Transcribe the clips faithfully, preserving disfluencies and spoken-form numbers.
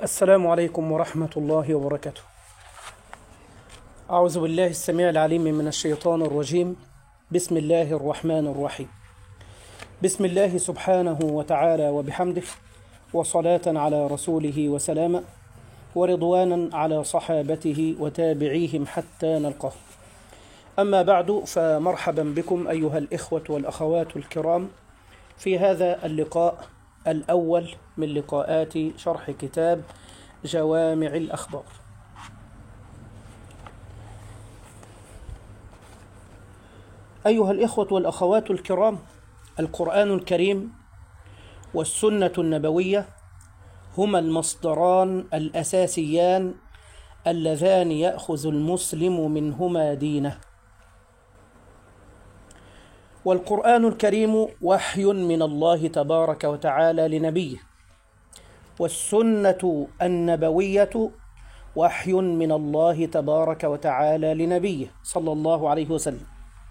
السلام عليكم ورحمة الله وبركاته. أعوذ بالله السميع العليم من الشيطان الرجيم. بسم الله الرحمن الرحيم. بسم الله سبحانه وتعالى وبحمده، وصلاة على رسوله وسلاما، ورضوانا على صحابته وتابعيهم حتى نلقاه. أما بعد، فمرحبا بكم أيها الإخوة والأخوات الكرام في هذا اللقاء الأول من لقاءات شرح كتاب جوامع الأخبار. أيها الإخوة والأخوات الكرام، القرآن الكريم والسنة النبوية هما المصدران الأساسيان اللذان يأخذ المسلم منهما دينه. والقرآن الكريم وحي من الله تبارك وتعالى لنبيه، والسنة النبوية وحي من الله تبارك وتعالى لنبيه صلى الله عليه وسلم.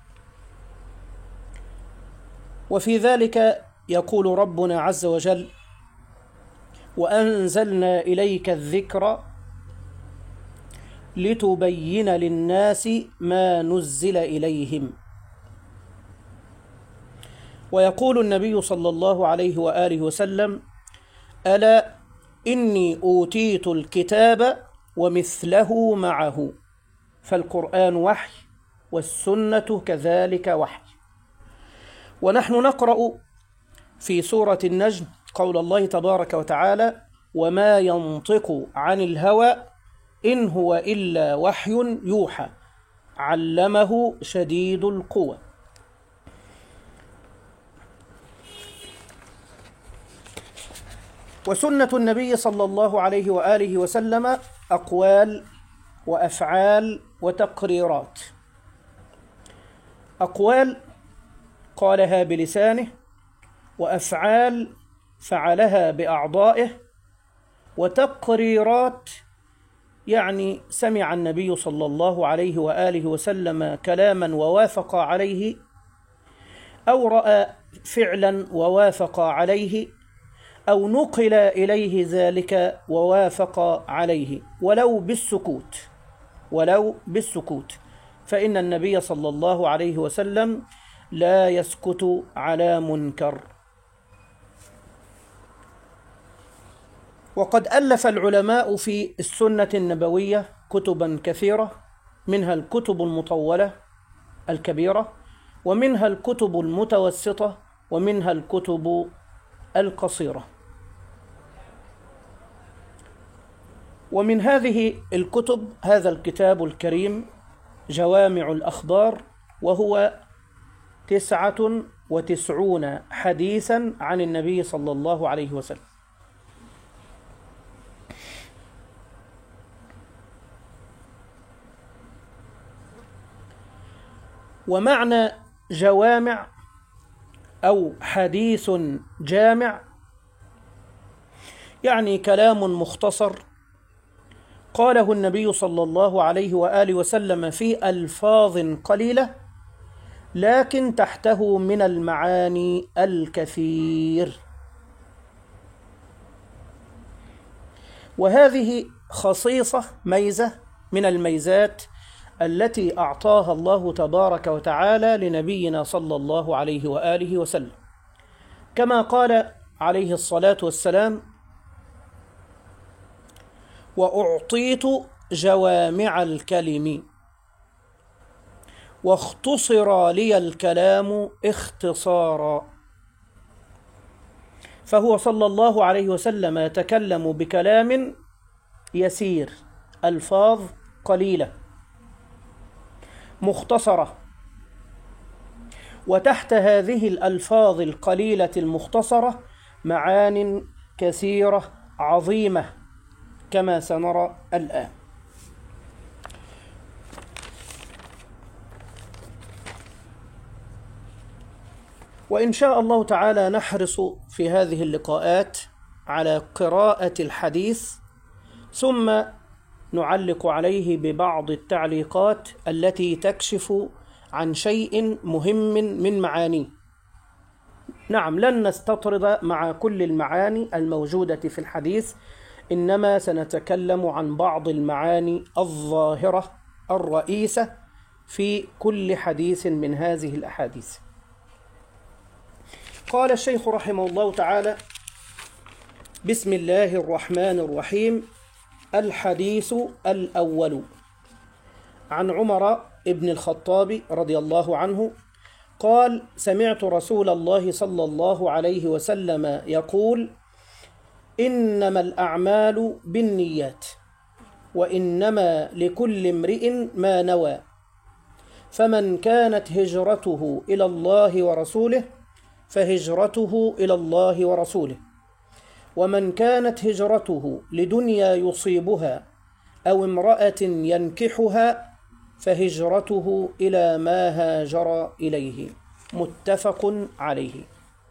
وفي ذلك يقول ربنا عز وجل: وأنزلنا إليك الذكر لتبين للناس ما نزل إليهم. ويقول النبي صلى الله عليه وآله وسلم: ألا إني أوتيت الكتاب ومثله معه. فالقرآن وحي، والسنة كذلك وحي. ونحن نقرأ في سورة النجم قول الله تبارك وتعالى: وما ينطق عن الهوى إن هو إلا وحي يوحى علمه شديد القوى. وسنة النبي صلى الله عليه وآله وسلم أقوال وأفعال وتقريرات. أقوال قالها بلسانه، وأفعال فعلها بأعضائه، وتقريرات يعني سمع النبي صلى الله عليه وآله وسلم كلاما ووافق عليه، أو رأى فعلا ووافق عليه، أو نقل إليه ذلك ووافق عليه، ولو بالسكوت ولو بالسكوت فإن النبي صلى الله عليه وسلم لا يسكت على منكر. وقد ألف العلماء في السنة النبوية كتبا كثيرة، منها الكتب المطولة الكبيرة، ومنها الكتب المتوسطة، ومنها الكتب القصيرة. ومن هذه الكتب هذا الكتاب الكريم جوامع الأخبار، وهو تسعة وتسعون حديثا عن النبي صلى الله عليه وسلم. ومعنى جوامع أو حديث جامع يعني كلام مختصر قاله النبي صلى الله عليه وآله وسلم في ألفاظ قليلة، لكن تحته من المعاني الكثير. وهذه خصيصة ميزة من الميزات التي أعطاها الله تبارك وتعالى لنبينا صلى الله عليه وآله وسلم، كما قال عليه الصلاة والسلام: وأعطيت جوامع الكلم واختصر لي الكلام اختصارا. فهو صلى الله عليه وسلم يتكلم بكلام يسير، ألفاظ قليلة مختصرة، وتحت هذه الألفاظ القليلة المختصرة معان كثيرة عظيمة كما سنرى الآن. وإن شاء الله تعالى نحرص في هذه اللقاءات على قراءة الحديث، ثم نعلق عليه ببعض التعليقات التي تكشف عن شيء مهم من معانيه. نعم، لن نستطرد مع كل المعاني الموجودة في الحديث، إنما سنتكلم عن بعض المعاني الظاهرة الرئيسة في كل حديث من هذه الأحاديث. قال الشيخ رحمه الله تعالى: بسم الله الرحمن الرحيم. الحديث الأول عن عمر بن الخطاب رضي الله عنه قال: سمعت رسول الله صلى الله عليه وسلم يقول: إنما الأعمال بالنيات وإنما لكل امرئ ما نوى، فمن كانت هجرته إلى الله ورسوله فهجرته إلى الله ورسوله، ومن كانت هجرته لدنيا يصيبها أو امرأة ينكحها فهجرته إلى ما هاجر إليه. متفق عليه.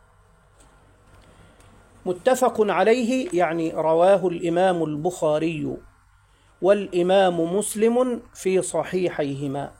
متفق عليه يعني رواه الإمام البخاري والإمام مسلم في صحيحيهما.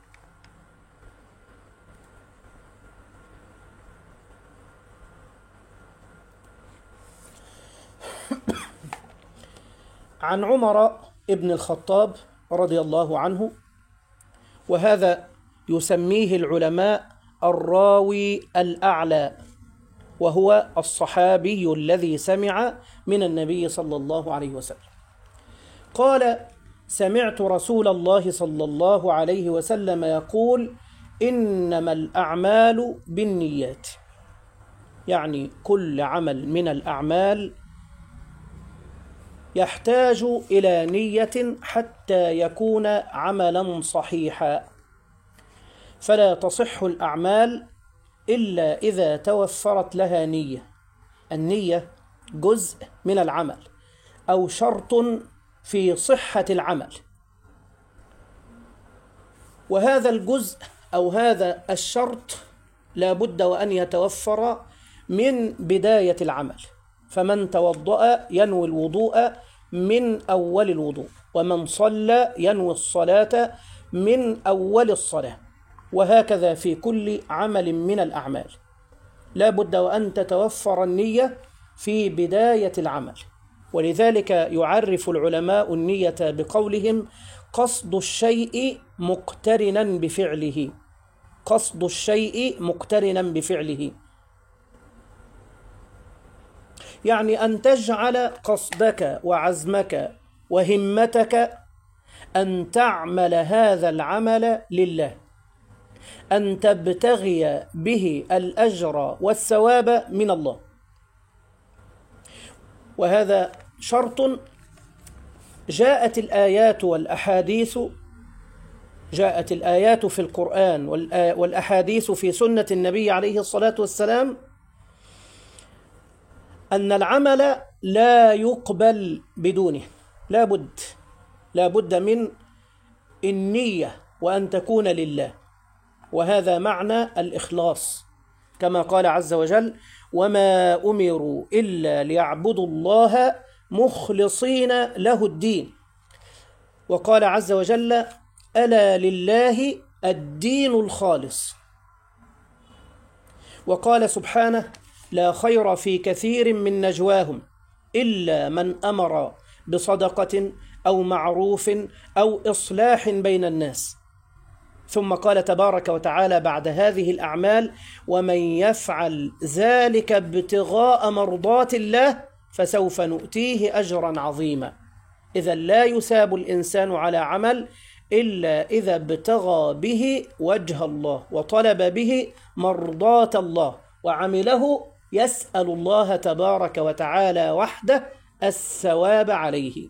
عن عمر بن الخطاب رضي الله عنه، وهذا يسميه العلماء الراوي الأعلى، وهو الصحابي الذي سمع من النبي صلى الله عليه وسلم. قال: سمعت رسول الله صلى الله عليه وسلم يقول: إنما الأعمال بالنيات، يعني كل عمل من الأعمال يحتاج إلى نية حتى يكون عملا صحيحا، فلا تصح الأعمال إلا إذا توفرت لها نية. النية جزء من العمل أو شرط في صحة العمل، وهذا الجزء أو هذا الشرط لا بد وأن يتوفر من بداية العمل. فمن توضأ ينوي الوضوء من أول الوضوء، ومن صلى ينوي الصلاة من أول الصلاة، وهكذا في كل عمل من الأعمال لا بد وأن تتوفر النية في بداية العمل. ولذلك يعرف العلماء النية بقولهم: قصد الشيء مقترنا بفعله. قصد الشيء مقترنا بفعله، يعني أن تجعل قصدك وعزمك وهمتك أن تعمل هذا العمل لله، أن تبتغي به الأجر والثواب من الله. وهذا شرط جاءت الآيات والأحاديث جاءت الآيات في القرآن والأحاديث في سنة النبي عليه الصلاة والسلام أن العمل لا يقبل بدونه، لا بد لا بد من النية وأن تكون لله. وهذا معنى الإخلاص، كما قال عز وجل: وما أمروا إلا ليعبدوا الله مخلصين له الدين. وقال عز وجل: ألا لله الدين الخالص. وقال سبحانه: لا خير في كثير من نجواهم إلا من أمر بصدقة أو معروف أو إصلاح بين الناس. ثم قال تبارك وتعالى بعد هذه الأعمال: ومن يفعل ذلك ابتغاء مرضات الله فسوف نؤتيه أجرا عظيما. إذا لا يثاب الإنسان على عمل إلا إذا ابتغى به وجه الله وطلب به مرضات الله وعمله يسأل الله تبارك وتعالى وحده الثواب عليه.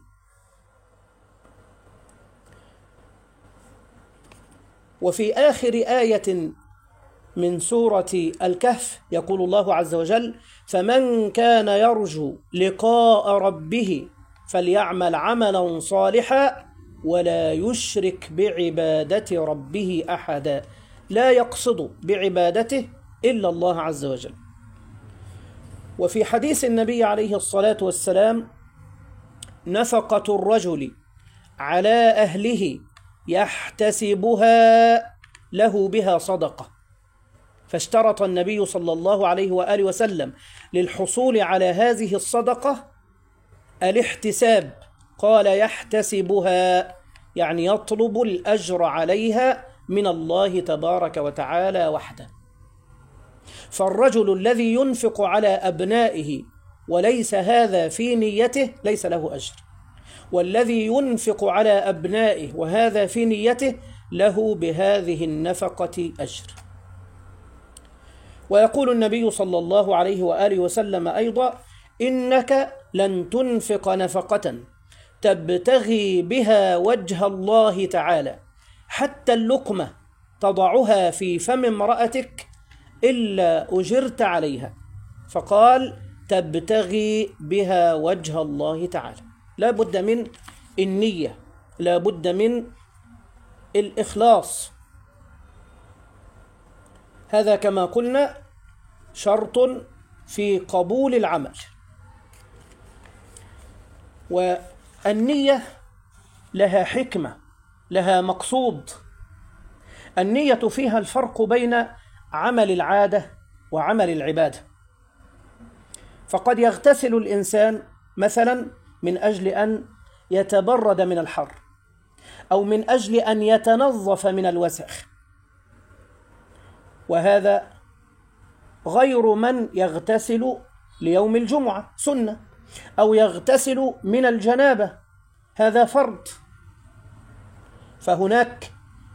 وفي آخر آية من سورة الكهف يقول الله عز وجل: فمن كان يرجو لقاء ربه فليعمل عملا صالحا ولا يشرك بعبادة ربه أحدا. لا يقصد بعبادته إلا الله عز وجل. وفي حديث النبي عليه الصلاة والسلام: نفقة الرجل على أهله يحتسبها له بها صدقة. فاشترط النبي صلى الله عليه وآله وسلم للحصول على هذه الصدقة الاحتساب، قال يحتسبها يعني يطلب الأجر عليها من الله تبارك وتعالى وحده. فالرجل الذي ينفق على أبنائه وليس هذا في نيته ليس له أجر، والذي ينفق على أبنائه وهذا في نيته له بهذه النفقة أجر. ويقول النبي صلى الله عليه وآله وسلم أيضا: إنك لن تنفق نفقة تبتغي بها وجه الله تعالى حتى اللقمة تضعها في فم امرأتك إلا أجرت عليها. فقال: تبتغي بها وجه الله تعالى. لا بد من النية، لا بد من الإخلاص. هذا كما قلنا شرط في قبول العمل. والنية لها حكمة، لها مقصود. النية فيها الفرق بين عمل العادة وعمل العبادة. فقد يغتسل الإنسان مثلا من أجل أن يتبرد من الحر، أو من أجل أن يتنظف من الوسخ، وهذا غير من يغتسل ليوم الجمعة سنة، أو يغتسل من الجنابة هذا فرض. فهناك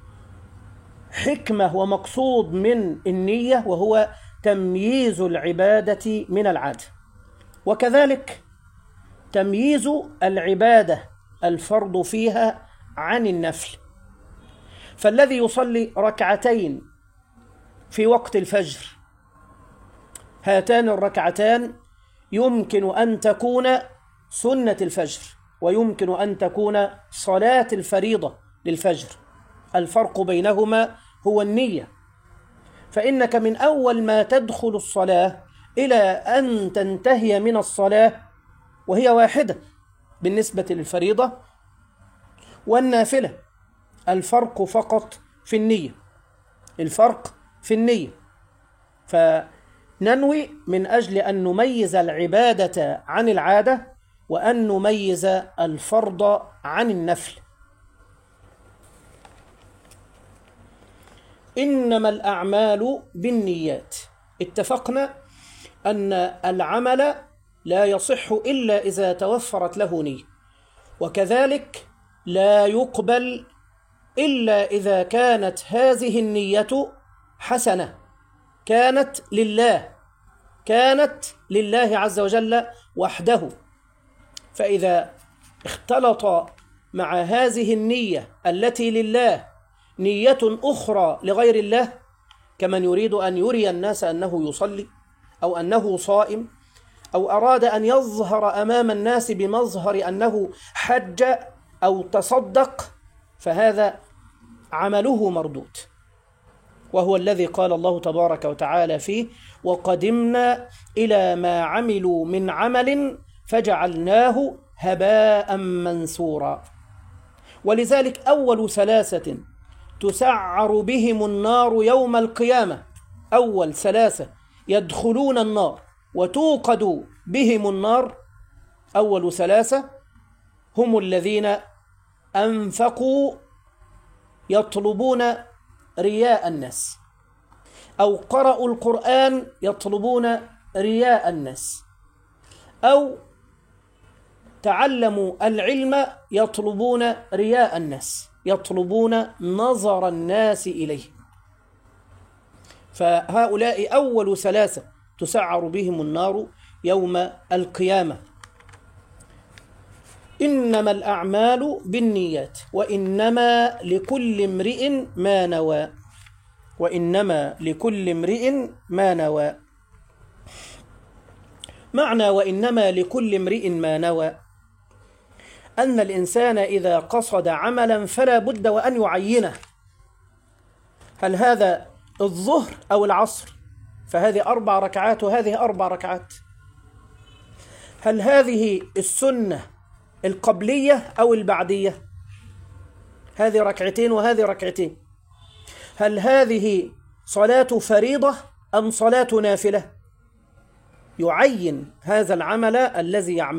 حكمة ومقصود من النية، وهو تمييز العبادة من العادة، وكذلك تمييز العبادة الفرض فيها عن النفل. فالذي يصلي ركعتين في وقت الفجر، هاتان الركعتان يمكن أن تكون سنة الفجر، ويمكن أن تكون صلاة الفريضة للفجر. الفرق بينهما هو النية. فإنك من أول ما تدخل الصلاة إلى أن تنتهي من الصلاة وهي واحدة بالنسبة للفريضة والنافلة، الفرق فقط في النية، الفرق في النية. فننوي من أجل أن نميز العبادة عن العادة، وأن نميز الفرض عن النفل. إنما الأعمال بالنيات. اتفقنا أن العمل لا يصح إلا إذا توفرت له نية، وكذلك لا يقبل إلا إذا كانت هذه النية حسنة، كانت لله، كانت لله عز وجل وحده. فإذا اختلط مع هذه النية التي لله نية أخرى لغير الله، كمن يريد أن يري الناس أنه يصلي، أو أنه صائم، أو أراد أن يظهر أمام الناس بمظهر أنه حج أو تصدق، فهذا عمله مردود. وهو الذي قال الله تبارك وتعالى فيه: وقدمنا إلى ما عملوا من عمل فجعلناه هباء منثورا. ولذلك أول ثلاثة تسعر بهم النار يوم القيامة، أول ثلاثة يدخلون النار وتوقد بهم النار، أول ثلاثة هم الذين أنفقوا يطلبون رياء الناس، أو قرأوا القرآن يطلبون رياء الناس، أو تعلموا العلم يطلبون رياء الناس، يطلبون نظر الناس إليه. فهؤلاء أول ثلاثة تسعر بهم النار يوم القيامة. إنما الأعمال بالنيات وإنما لكل امرئ ما نوى، وإنما لكل امرئ ما نوى. معنى وإنما لكل امرئ ما نوى أن الإنسان إذا قصد عملا فلا بد وأن يعينه. هل هذا الظهر أو العصر؟ فهذه أربع ركعات وهذه أربع ركعات. هل هذه السنة القبلية أو البعدية؟ هذه ركعتين وهذه ركعتين. هل هذه صلاة فريضة أم صلاة نافلة؟ يعين هذا العمل الذي يعمله.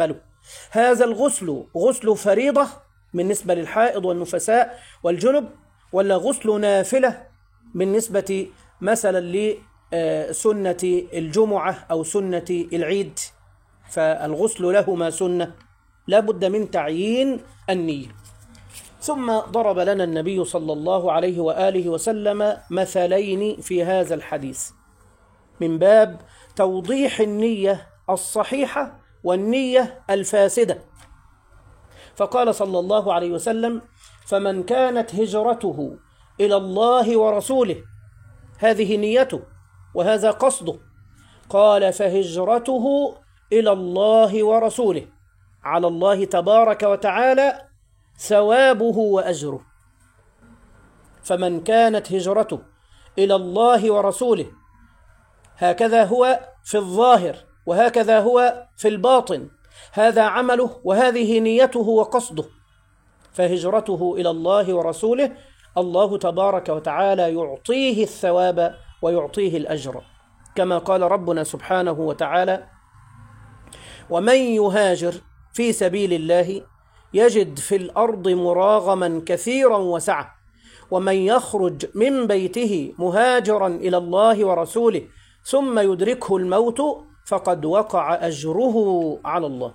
هذا الغسل غسل فريضة بالنسبة للحائض والنفساء والجنب، ولا غسل نافلة بالنسبة مثلا لسنة الجمعة أو سنة العيد؟ فالغسل لهما سنة، لا بد من تعيين النية. ثم ضرب لنا النبي صلى الله عليه وآله وسلم مثلين في هذا الحديث من باب توضيح النية الصحيحة والنية الفاسدة. فقال صلى الله عليه وسلم: فمن كانت هجرته إلى الله ورسوله، هذه نيته وهذا قصده، قال: فهجرته إلى الله ورسوله، على الله تبارك وتعالى ثوابه وأجره. فمن كانت هجرته إلى الله ورسوله، هكذا هو في الظاهر وهكذا هو في الباطن، هذا عمله وهذه نيته وقصده. فهجرته إلى الله ورسوله، الله تبارك وتعالى يعطيه الثواب ويعطيه الأجر، كما قال ربنا سبحانه وتعالى: ومن يهاجر في سبيل الله يجد في الأرض مراغما كثيرا وسعة، ومن يخرج من بيته مهاجرا إلى الله ورسوله ثم يدركه الموت فقد وقع أجره على الله.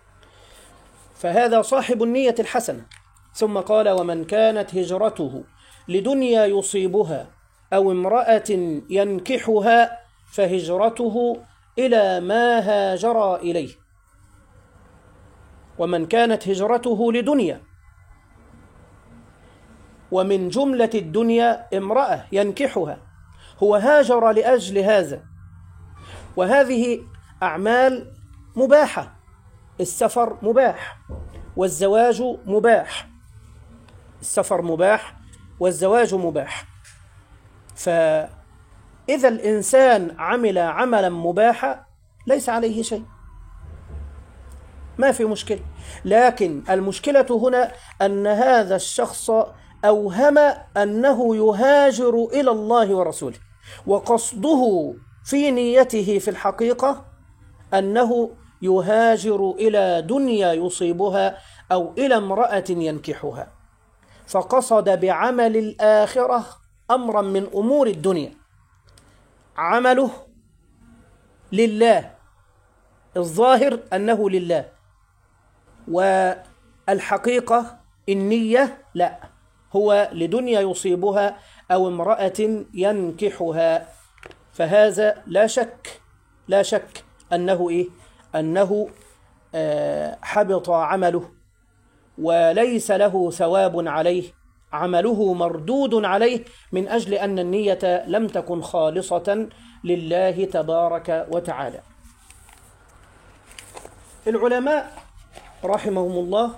فهذا صاحب النية الحسنة. ثم قال: ومن كانت هجرته لدنيا يصيبها أو امرأة ينكحها فهجرته إلى ما هاجر إليه. ومن كانت هجرته لدنيا، ومن جملة الدنيا امرأة ينكحها، هو هاجر لأجل هذا، وهذه أعمال مباحة، السفر مباح والزواج مباح، السفر مباح والزواج مباح. فإذا الإنسان عمل عملا مباحا ليس عليه شيء، ما في مشكلة. لكن المشكلة هنا أن هذا الشخص أوهم أنه يهاجر إلى الله ورسوله، وقصده في نيته في الحقيقة أنه يهاجر إلى دنيا يصيبها أو إلى امرأة ينكحها، فقصد بعمل الآخرة أمرا من أمور الدنيا، عمله لله، الظاهر أنه لله، والحقيقة النية لا، هو لدنيا يصيبها أو امرأة ينكحها. فهذا لا شك لا شك أنه إيه؟ أنه آه حبط عمله وليس له ثواب عليه، عمله مردود عليه من أجل أن النية لم تكن خالصة لله تبارك وتعالى. العلماء رحمهم الله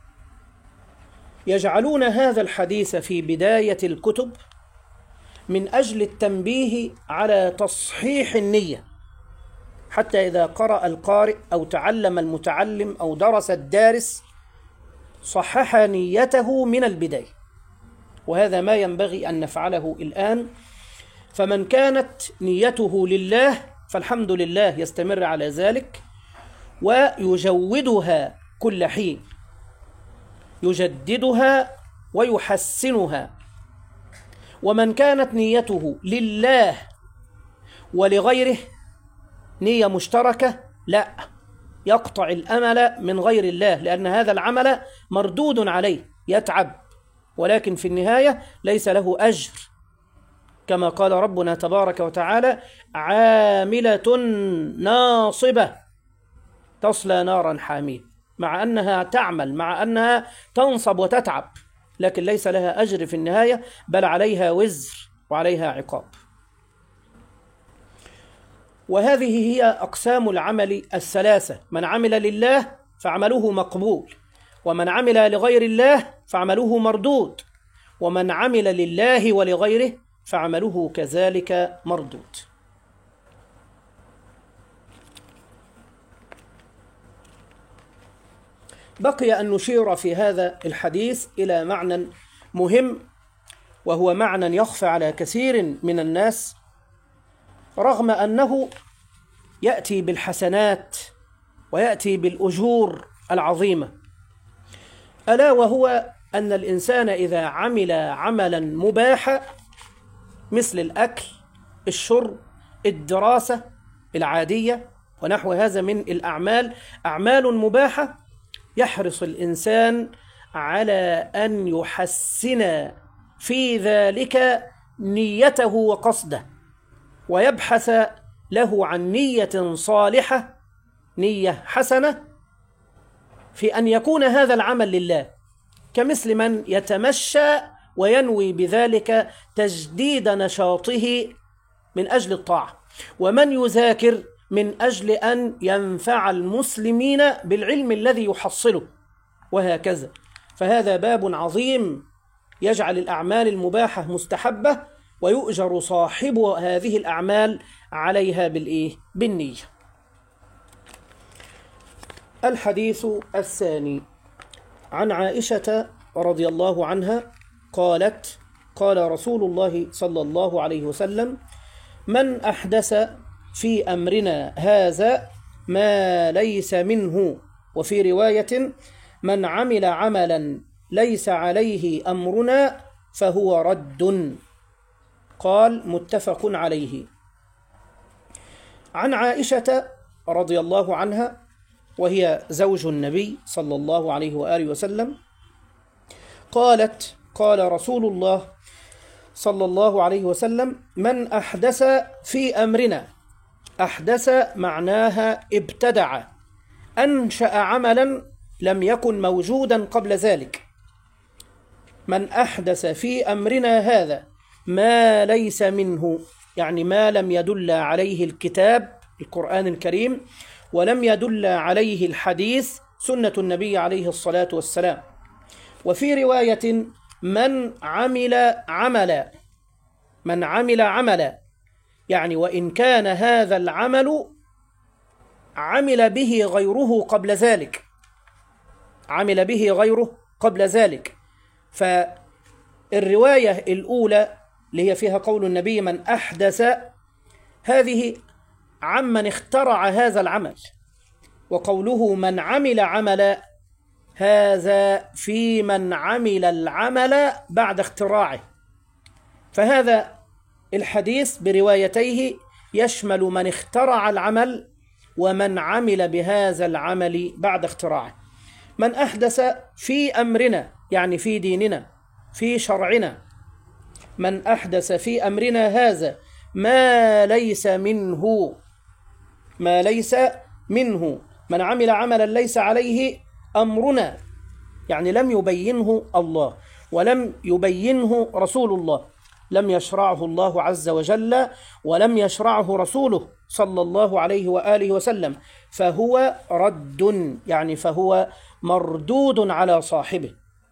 يجعلون هذا الحديث في بداية الكتب من أجل التنبيه على تصحيح النية، حتى إذا قرأ القارئ أو تعلم المتعلم أو درس الدارس صحح نيته من البداية، وهذا ما ينبغي أن نفعله الآن. فمن كانت نيته لله فالحمد لله، يستمر على ذلك ويجودها كل حين، يجددها ويحسنها. ومن كانت نيته لله ولغيره، نية مشتركة، لا، يقطع الأمل من غير الله، لأن هذا العمل مردود عليه، يتعب ولكن في النهاية ليس له أجر، كما قال ربنا تبارك وتعالى: عاملة ناصبة تصلى نارا حامية، مع أنها تعمل، مع أنها تنصب وتتعب، لكن ليس لها أجر في النهاية، بل عليها وزر وعليها عقاب. وهذه هي أقسام العمل الثلاثة: من عمل لله فعمله مقبول، ومن عمل لغير الله فعمله مردود، ومن عمل لله ولغيره فعمله كذلك مردود. بقي أن نشير في هذا الحديث إلى معنى مهم، وهو معنى يخفى على كثير من الناس، رغم أنه يأتي بالحسنات ويأتي بالأجور العظيمة، ألا وهو أن الإنسان إذا عمل عملا مباحا مثل الأكل، الشرب، الدراسة العادية ونحو هذا من الأعمال، أعمال مباحة، يحرص الإنسان على أن يحسن في ذلك نيته وقصده، ويبحث له عن نية صالحة، نية حسنة في أن يكون هذا العمل لله، كمثل من يتمشى وينوي بذلك تجديد نشاطه من أجل الطاعة، ومن يذاكر من أجل أن ينفع المسلمين بالعلم الذي يحصله، وهكذا. فهذا باب عظيم يجعل الأعمال المباحة مستحبة، ويؤجر صاحب هذه الأعمال عليها بالإيه؟ بالنية. الحديث الثاني عن عائشة رضي الله عنها قالت: قال رسول الله صلى الله عليه وسلم: من أحدث في أمرنا هذا ما ليس منه، وفي رواية: من عمل عملا ليس عليه أمرنا فهو رد. قال: متفق عليه. عن عائشة رضي الله عنها، وهي زوج النبي صلى الله عليه وآله وسلم، قالت: قال رسول الله صلى الله عليه وسلم: من أحدث في أمرنا، أحدث معناها ابتدع، أنشأ عملا لم يكن موجودا قبل ذلك. من أحدث في أمرنا هذا ما ليس منه، يعني ما لم يدل عليه الكتاب القرآن الكريم، ولم يدل عليه الحديث سنة النبي عليه الصلاة والسلام. وفي رواية: من عمل عملا، من عمل عملا، يعني وإن كان هذا العمل عمل به غيره قبل ذلك، عمل به غيره قبل ذلك. فالرواية الأولى اللي هي فيها قول النبي من أحدث، هذه عمن اخترع هذا العمل، وقوله من عمل عملا هذا في من عمل العمل بعد اختراعه. فهذا الحديث بروايتيه يشمل من اخترع العمل ومن عمل بهذا العمل بعد اختراعه. من أحدث في أمرنا يعني في ديننا، في شرعنا. من أحدث في أمرنا هذا ما ليس منه، ما ليس منه، من عمل عملا ليس عليه أمرنا، يعني لم يبينه الله ولم يبينه رسول الله، لم يشرعه الله عز وجل ولم يشرعه رسوله صلى الله عليه وآله وسلم، فهو رد، يعني فهو مردود على صاحبه.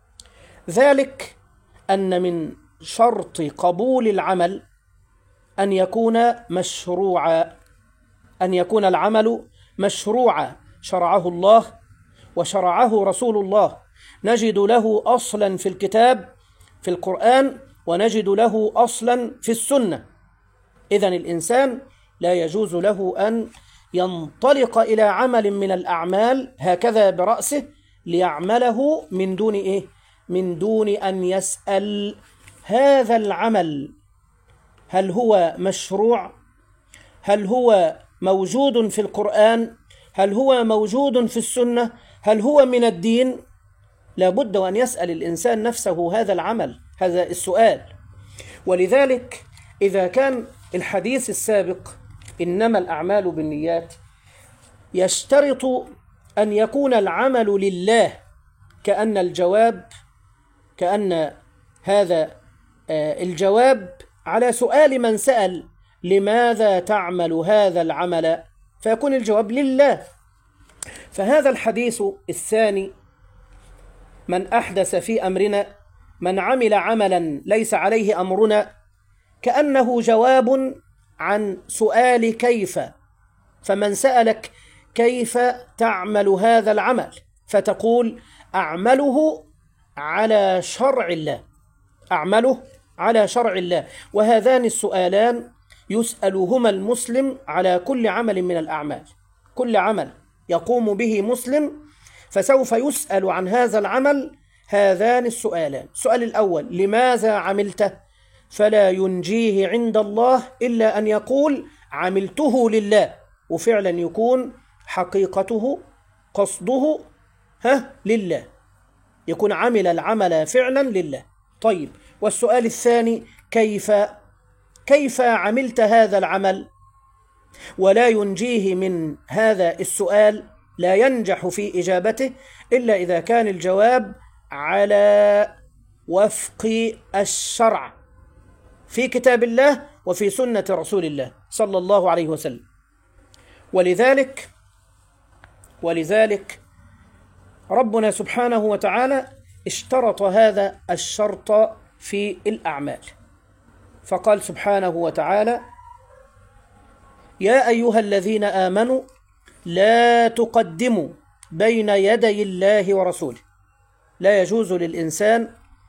ذلك أن من شرط قبول العمل أن يكون مشروعا، أن يكون العمل مشروعا، شرعه الله وشرعه رسول الله، نجد له أصلا في الكتاب في القرآن، ونجد له أصلا في السنة. إذن الإنسان لا يجوز له أن ينطلق إلى عمل من الأعمال هكذا برأسه ليعمله من دون إيه؟ من دون أن يسأل هذا العمل هل هو مشروع؟ هل هو موجود في القرآن؟ هل هو موجود في السنة؟ هل هو من الدين؟ لابد أن يسأل الإنسان نفسه هذا العمل، هذا السؤال. ولذلك إذا كان الحديث السابق إنما الأعمال بالنيات يشترط أن يكون العمل لله، كأن الجواب كأن هذا الجواب على سؤال من سأل لماذا تعمل هذا العمل، فيكون الجواب لله. فهذا الحديث الثاني من أحدث في أمرنا، من عمل عملا ليس عليه أمرنا، كأنه جواب عن سؤال كيف. فمن سألك كيف تعمل هذا العمل، فتقول أعمله على شرع الله، أعمله على شرع الله. وهذان السؤالان يسألهما المسلم على كل عمل من الأعمال، كل عمل يقوم به مسلم فسوف يسأل عن هذا العمل هذان السؤالان. السؤال الأول: لماذا عملته؟ فلا ينجيه عند الله إلا أن يقول عملته لله، وفعلا يكون حقيقته قصده ها لله، يكون عمل العمل فعلا لله. طيب، والسؤال الثاني: كيف كيف عملت هذا العمل؟ ولا ينجيه من هذا السؤال، لا ينجح في إجابته إلا إذا كان الجواب على وفق الشرع في كتاب الله وفي سنة رسول الله صلى الله عليه وسلم. ولذلك ولذلك ربنا سبحانه وتعالى اشترط هذا الشرط في الأعمال، فقال سبحانه وتعالى: يا أيها الذين آمنوا لا تقدموا بين يدي الله ورسوله. لا يجوز للإنسان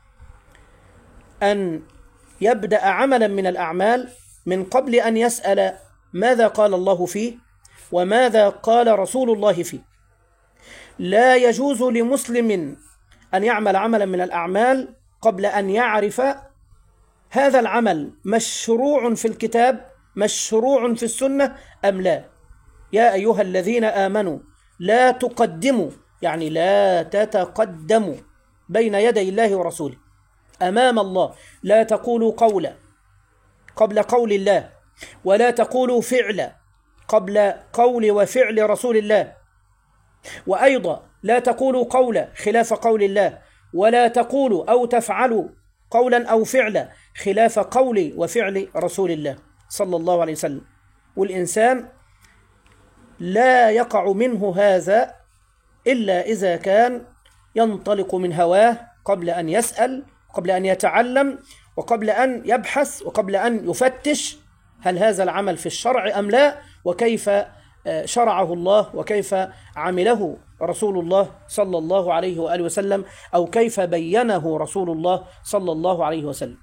أن يبدأ عملا من الأعمال من قبل أن يسأل ماذا قال الله فيه وماذا قال رسول الله فيه. لا يجوز لمسلم أن يعمل عملا من الأعمال قبل أن يعرف هذا العمل مشروع في الكتاب، مشروع في السنة أم لا. يا أيها الذين آمنوا لا تقدموا، يعني لا تتقدموا بين يدي الله ورسوله أمام الله. لا تقولوا قولا قبل قول الله، ولا تقولوا فعلا قبل قول وفعل رسول الله، وأيضا لا تقولوا قولا خلاف قول الله، ولا تقولوا أو تفعلوا قولا أو فعلا خلاف قول وفعل رسول الله صلى الله عليه وسلم. والإنسان لا يقع منه هذا إلا إذا كان ينطلق من هواه قبل أن يسأل، قبل أن يتعلم، وقبل أن يبحث، وقبل أن يفتش هل هذا العمل في الشرع أم لا، وكيف شرعه الله وكيف عمله رسول الله صلى الله عليه وآله وسلم، أو كيف بينه رسول الله صلى الله عليه وسلم.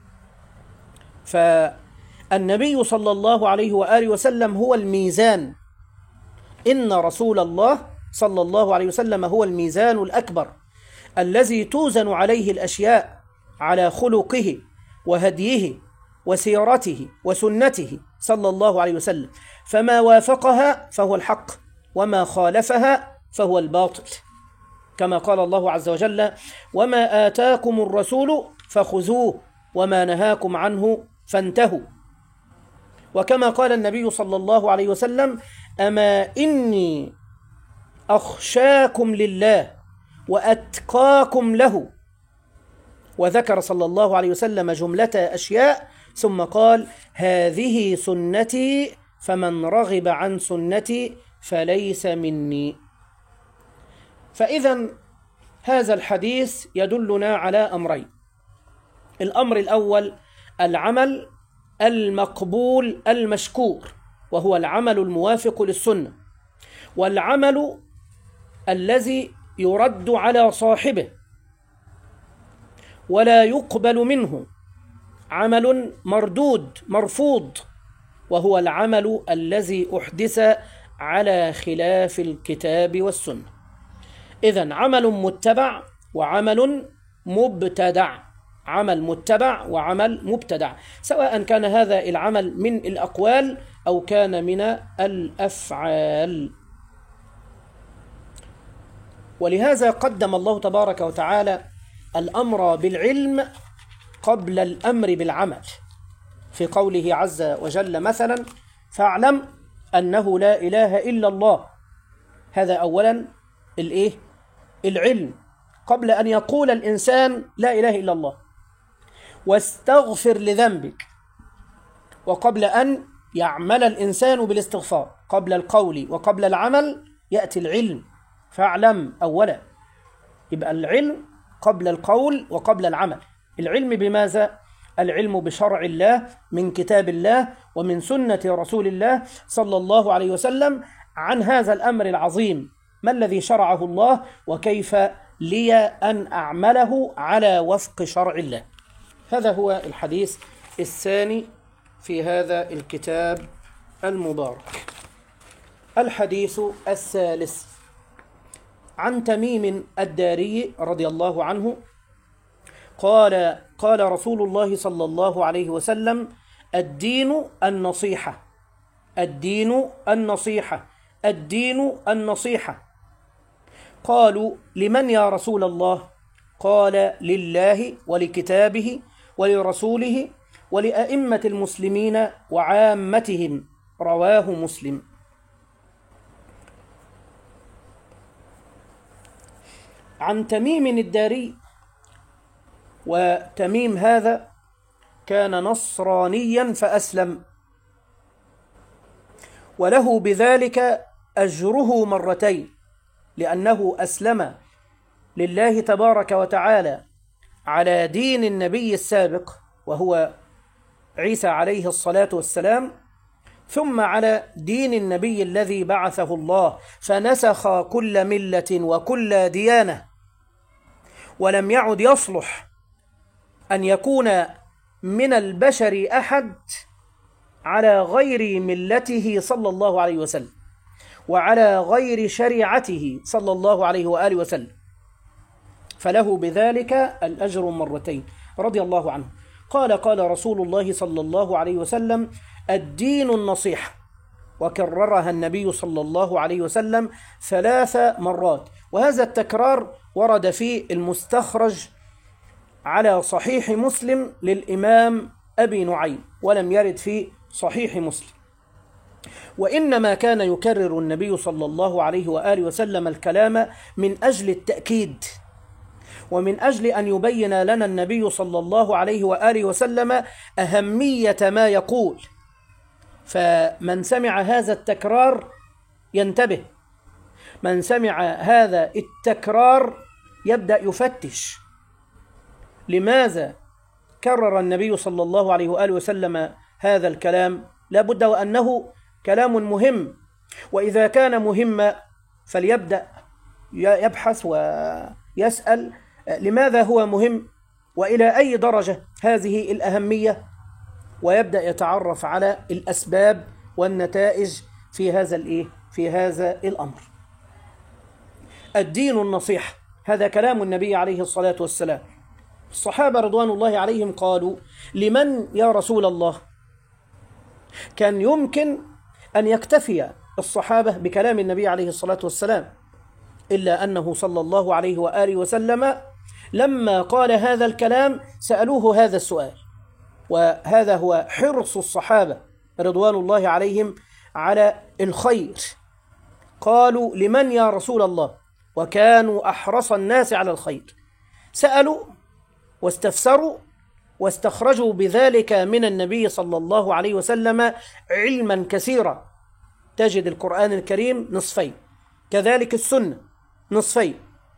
فالنبي صلى الله عليه وآله وسلم هو الميزان، إن رسول الله صلى الله عليه وسلم هو الميزان الأكبر الذي توزن عليه الأشياء على خلقه وهديه وسيرته وسنته صلى الله عليه وسلم، فما وافقها فهو الحق وما خالفها فهو الباطل، كما قال الله عز وجل: وما آتاكم الرسول فخذوه وما نهاكم عنه فانتهوا. وكما قال النبي صلى الله عليه وسلم: أما إني أخشاكم لله وأتقاكم له. وذكر صلى الله عليه وسلم جملة أشياء ثم قال: هذه سنتي فمن رغب عن سنتي فليس مني. فإذا هذا الحديث يدلنا على أمرين: الأمر الأول العمل المقبول المشكور، وهو العمل الموافق للسنة، والعمل الذي يرد على صاحبه ولا يقبل منه عمل مردود مرفوض، وهو العمل الذي أحدث على خلاف الكتاب والسنة. إذن عمل متبع وعمل مبتدع، عمل متبع وعمل مبتدع، سواء كان هذا العمل من الأقوال أو كان من الأفعال. ولهذا قدم الله تبارك وتعالى الأمر بالعلم قبل الأمر بالعمل في قوله عز وجل مثلا: فاعلم أنه لا إله إلا الله. هذا أولا الإيه؟ العلم، قبل أن يقول الإنسان لا إله إلا الله. واستغفر لذنبك، وقبل أن يعمل الإنسان بالاستغفار قبل القول وقبل العمل يأتي العلم. فاعلم أولا، يبقى العلم قبل القول وقبل العمل. العلم بماذا؟ العلم بشرع الله من كتاب الله ومن سنة رسول الله صلى الله عليه وسلم عن هذا الأمر العظيم، ما الذي شرعه الله وكيف لي أن أعمله على وفق شرع الله. هذا هو الحديث الثاني في هذا الكتاب المبارك. الحديث الثالث عن تميم الداري رضي الله عنه قال قال رسول الله صلى الله عليه وسلم: الدين النصيحة، الدين النصيحة، الدين النصيحة. قالوا: لمن يا رسول الله؟ قال: لله ولكتابه ولرسوله ولأئمة المسلمين وعامتهم. رواه مسلم. عن تميم الداري، وتميم هذا كان نصرانيا فأسلم، وله بذلك أجره مرتين، لأنه أسلم لله تبارك وتعالى على دين النبي السابق وهو عيسى عليه الصلاة والسلام، ثم على دين النبي الذي بعثه الله فنسخ كل ملة وكل ديانة، ولم يعد يصلح أن يكون من البشر أحد على غير ملته صلى الله عليه وسلم وعلى غير شريعته صلى الله عليه وآله وسلم، فله بذلك الأجر مرتين رضي الله عنه. قال قال رسول الله صلى الله عليه وسلم: الدين النصيحة، وكررها النبي صلى الله عليه وسلم ثلاث مرات، وهذا التكرار ورد في المستخرج على صحيح مسلم للإمام أبي نعيم، ولم يرد في صحيح مسلم. وإنما كان يكرر النبي صلى الله عليه وآله وسلم الكلام من أجل التأكيد، ومن أجل أن يبين لنا النبي صلى الله عليه وآله وسلم أهمية ما يقول، فمن سمع هذا التكرار ينتبه، من سمع هذا التكرار يبدأ يفتش لماذا كرر النبي صلى الله عليه وآله وسلم هذا الكلام، لابد وأنه كلام مهم، وإذا كان مهما فليبدأ يبحث ويسأل لماذا هو مهم وإلى أي درجة هذه الأهمية، ويبدأ يتعرف على الأسباب والنتائج في هذا الإيه؟ في هذا الأمر. الدين النصيحة، هذا كلام النبي عليه الصلاة والسلام. الصحابة رضوان الله عليهم قالوا: لمن يا رسول الله؟ كان يمكن أن يكتفي الصحابة بكلام النبي عليه الصلاة والسلام، إلا أنه صلى الله عليه وآله وسلم لما قال هذا الكلام سألوه هذا السؤال، وهذا هو حرص الصحابة رضوان الله عليهم على الخير. قالوا: لمن يا رسول الله؟ وكانوا أحرص الناس على الخير، سألوا واستفسروا واستخرجوا بذلك من النبي صلى الله عليه وسلم علما كثيرا. تجد القرآن الكريم نصفين، كذلك السنة نصفين.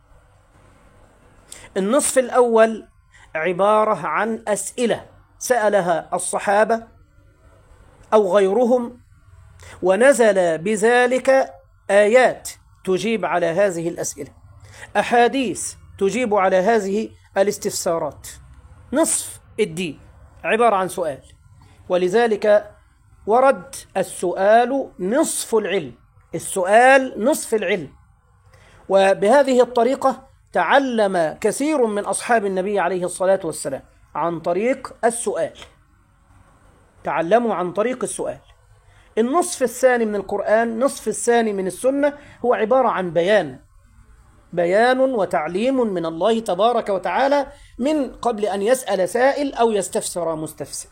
النصف الأول عبارة عن أسئلة سألها الصحابة أو غيرهم، ونزل بذلك آيات تجيب على هذه الأسئلة، أحاديث تجيب على هذه الاستفسارات. نصف الدين عبارة عن سؤال، ولذلك ورد السؤال نصف العلم، السؤال نصف العلم. وبهذه الطريقة تعلم كثير من أصحاب النبي عليه الصلاة والسلام عن طريق السؤال، تعلموا عن طريق السؤال. النصف الثاني من القرآن، نصف الثاني من السنة، هو عبارة عن بيان، بيان وتعليم من الله تبارك وتعالى من قبل أن يسأل سائل أو يستفسر مستفسر.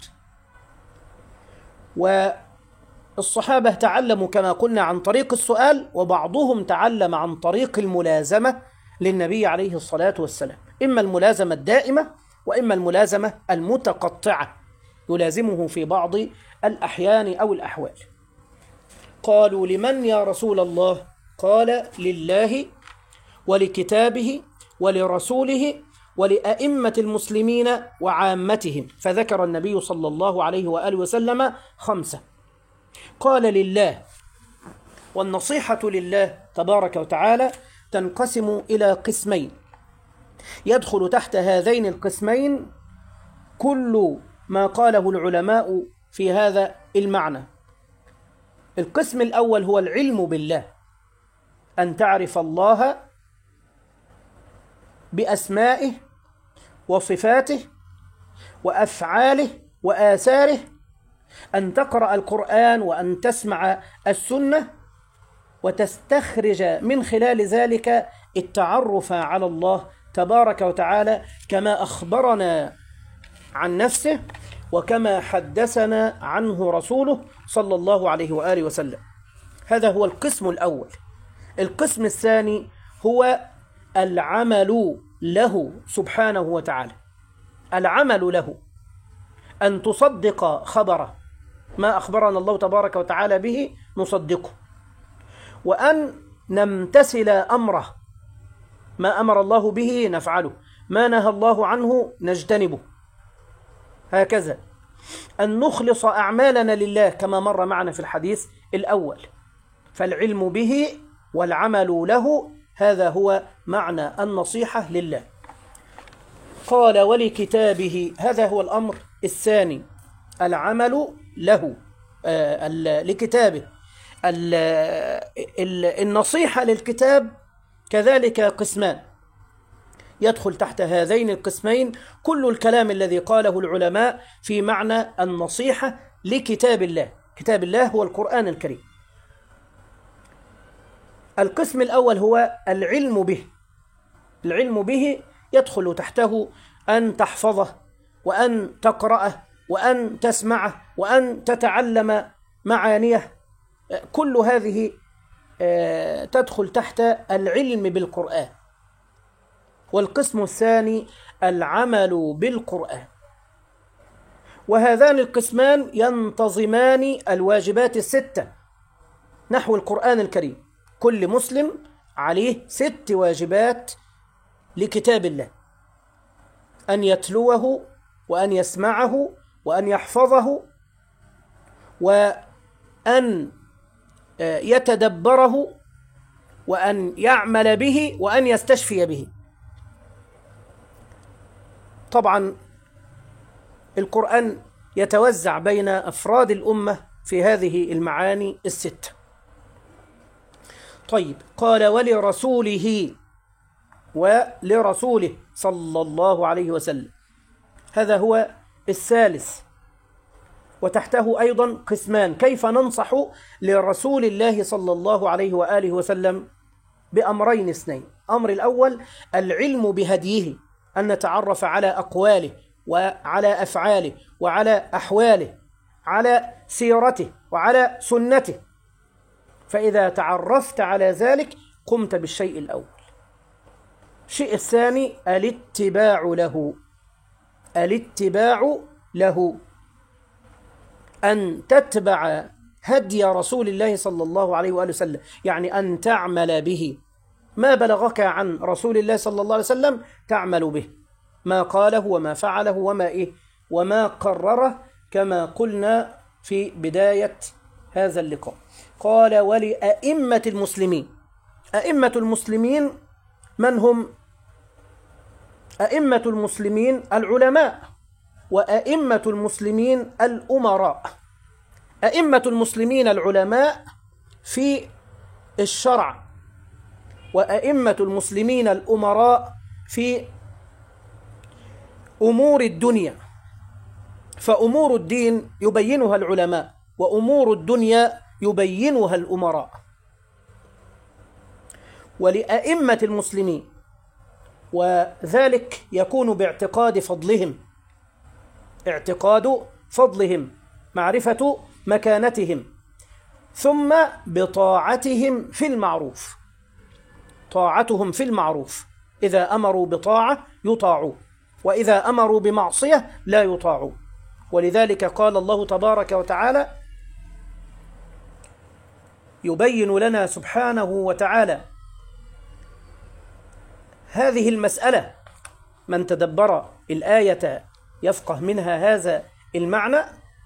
والصحابة تعلموا كما قلنا عن طريق السؤال، وبعضهم تعلم عن طريق الملازمة للنبي عليه الصلاة والسلام، إما الملازمة الدائمة وإما الملازمة المتقطعة، يلازمه في بعض الأحيان أو الأحوال. قالوا: لمن يا رسول الله؟ قال: لله ولكتابه ولرسوله ولأئمة المسلمين وعامتهم، فذكر النبي صلى الله عليه وآله وسلم خمسة. قال: لله، والنصيحة لله تبارك وتعالى تنقسم إلى قسمين، يدخل تحت هذين القسمين كل ما قاله العلماء في هذا المعنى. القسم الأول هو العلم بالله، أن تعرف الله بأسمائه وصفاته وأفعاله وآثاره، أن تقرأ القرآن وأن تسمع السنة وتستخرج من خلال ذلك التعرف على الله تبارك وتعالى كما أخبرنا عن نفسه وكما حدثنا عنه رسوله صلى الله عليه وآله وسلم. هذا هو القسم الأول. القسم الثاني هو العمل له سبحانه وتعالى. العمل له أن تصدق خبره، ما أخبرنا الله تبارك وتعالى به نصدقه، وأن نمتثل أمره، ما أمر الله به نفعله، ما نهى الله عنه نجتنبه، هكذا. أن نخلص أعمالنا لله كما مر معنا في الحديث الأول. فالعلم به والعمل له، هذا هو معنى النصيحة لله. قال ولكتابه، هذا هو الأمر الثاني، العمل له آه لكتابه. النصيحة للكتاب كذلك قسمان، يدخل تحت هذين القسمين كل الكلام الذي قاله العلماء في معنى النصيحة لكتاب الله. كتاب الله هو القرآن الكريم. القسم الأول هو العلم به. العلم به يدخل تحته أن تحفظه وأن تقرأه وأن تسمعه وأن تتعلم معانيه. كل هذه تدخل تحت العلم بالقرآن. والقسم الثاني العمل بالقرآن. وهذان القسمان ينتظمان الواجبات الستة نحو القرآن الكريم. كل مسلم عليه ست واجبات لكتاب الله: أن يتلوه وأن يسمعه وأن يحفظه وأن يتدبره وأن يعمل به وأن يستشفي به. طبعا القرآن يتوزع بين أفراد الأمة في هذه المعاني الستة. طيب، قال ولرسوله، ولرسوله صلى الله عليه وسلم، هذا هو الثالث. وتحته أيضا قسمان: كيف ننصح لرسول الله صلى الله عليه وآله وسلم بأمرين اثنين. أمر الأول العلم بهديه، أن نتعرف على أقواله وعلى أفعاله وعلى أحواله، على سيرته وعلى سنته. فإذا تعرفت على ذلك قمت بالشيء الأول. الشيء الثاني الاتباع له. الاتباع له أن تتبع هدي رسول الله صلى الله عليه وآله وسلم، يعني أن تعمل به. ما بلغك عن رسول الله صلى الله عليه وسلم تعمل به، ما قاله وما فعله وما إيه وما قرره، كما قلنا في بداية هذا اللقاء. قال ولأئمة المسلمين. أئمة المسلمين من هم؟ أئمة المسلمين العلماء، وأئمة المسلمين الأمراء. أئمة المسلمين العلماء في الشرع، وأئمة المسلمين الأمراء في أمور الدنيا. فأمور الدين يبينها العلماء، وأمور الدنيا يبينها الأمراء. ولأئمة المسلمين، وذلك يكون باعتقاد فضلهم، اعتقاد فضلهم، معرفة مكانتهم، ثم بطاعتهم في المعروف. طاعتهم في المعروف، إذا أمروا بطاعة يطاعوا، وإذا أمروا بمعصية لا يطاعوا. ولذلك قال الله تبارك وتعالى يبين لنا سبحانه وتعالى هذه المسألة. من تدبر الآية يفقه منها هذا المعنى.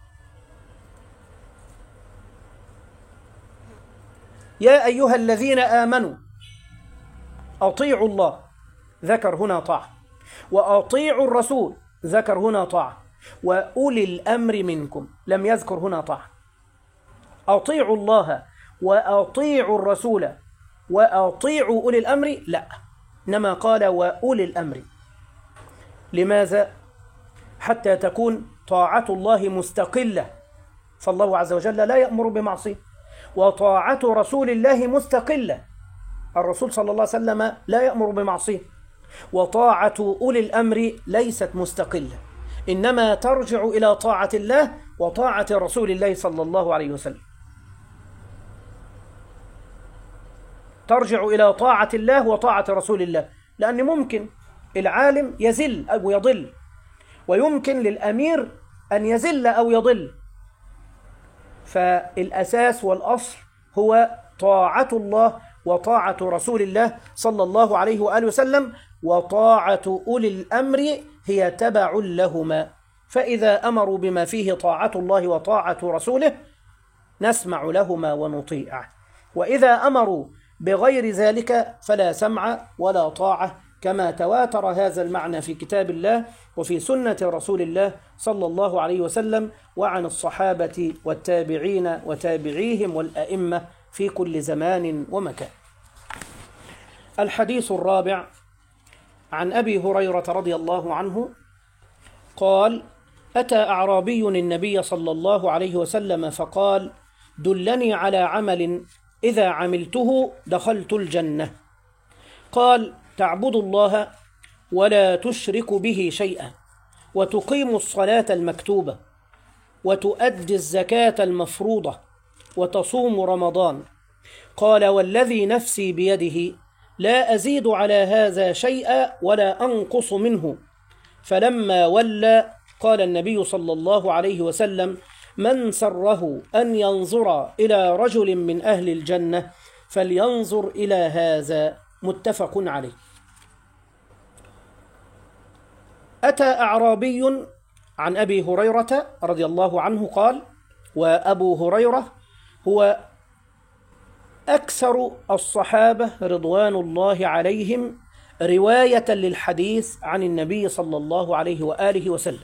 يا أيها الذين آمنوا أطيعوا الله، ذكر هنا طاعة، وأطيعوا الرسول، ذكر هنا طاعة، وأولي الأمر منكم، لم يذكر هنا طاعة. أطيعوا الله وأطيعوا الرسول وأطيعوا أولي الأمر، لا، إنما قال وأولي الأمر. لماذا؟ حتى تكون طاعة الله مستقلة، فالله عز وجل لا يأمر بمعصية، وطاعة رسول الله مستقلة، الرسول صلى الله عليه وسلم لا يأمر بمعصية، وطاعة أولي الأمر ليست مستقلة، إنما ترجع إلى طاعة الله وطاعة رسول الله صلى الله عليه وسلم، ترجع إلى طاعة الله وطاعة رسول الله، لأن ممكن العالم يزل أو يضل، ويمكن للأمير أن يزل أو يضل، فالأساس والأصل هو طاعة الله وطاعة رسول الله صلى الله عليه وآله وسلم، وطاعة أولي الأمر هي تبع لهما، فإذا أمروا بما فيه طاعة الله وطاعة رسوله نسمع لهما ونطيع، وإذا أمروا بغير ذلك فلا سمع ولا طاعة، كما تواتر هذا المعنى في كتاب الله وفي سنة رسول الله صلى الله عليه وسلم، وعن الصحابة والتابعين وتابعيهم والأئمة في كل زمان ومكان. الحديث الرابع عن أبي هريرة رضي الله عنه قال: أتى أعرابي النبي صلى الله عليه وسلم فقال: دلني على عمل إذا عملته دخلت الجنة. قال: تعبد الله ولا تشرك به شيئا، وتقيم الصلاة المكتوبة، وتؤدي الزكاة المفروضة، وتصوم رمضان. قال: والذي نفسي بيده لا أزيد على هذا شيئا ولا أنقص منه. فلما ولى قال النبي صلى الله عليه وسلم: من سره أن ينظر إلى رجل من أهل الجنة فلينظر إلى هذا. متفق عليه. أتى أعرابي عن أبي هريرة رضي الله عنه قال، وأبو هريرة هو أكثر الصحابة رضوان الله عليهم رواية للحديث عن النبي صلى الله عليه وآله وسلم،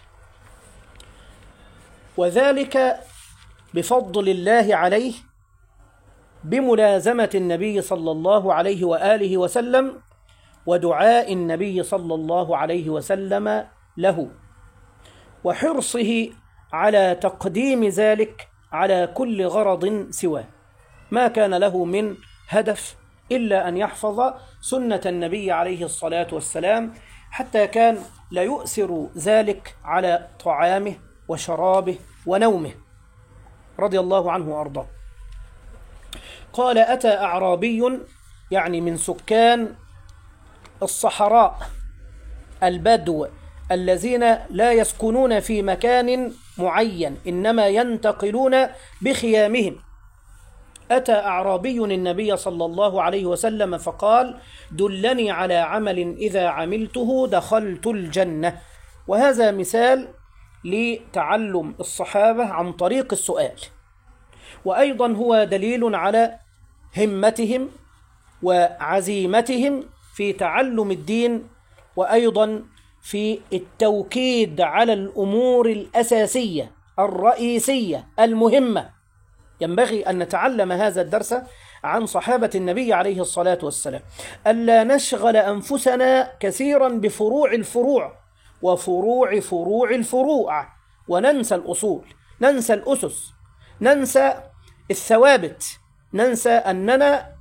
وذلك بفضل الله عليه بملازمة النبي صلى الله عليه وآله وسلم ودعاء النبي صلى الله عليه وسلم له، وحرصه على تقديم ذلك على كل غرض سواه، ما كان له من هدف إلا أن يحفظ سنة النبي عليه الصلاة والسلام، حتى كان لا يؤثر ذلك على طعامه وشرابه ونومه رضي الله عنه وأرضاه. قال: أتى أعرابي، يعني من سكان الصحراء البدو الذين لا يسكنون في مكان معين، إنما ينتقلون بخيامهم. أتى أعرابي النبي صلى الله عليه وسلم فقال: دلني على عمل إذا عملته دخلت الجنة. وهذا مثال لتعلم الصحابة عن طريق السؤال، وأيضا هو دليل على همتهم وعزيمتهم في تعلم الدين، وأيضا في التوكيد على الأمور الأساسية الرئيسية المهمة. ينبغي أن نتعلم هذا الدرس عن صحابة النبي عليه الصلاة والسلام، ألا نشغل أنفسنا كثيرا بفروع الفروع وفروع فروع الفروع، وننسى الأصول، ننسى الأسس، ننسى الثوابت، ننسى أننا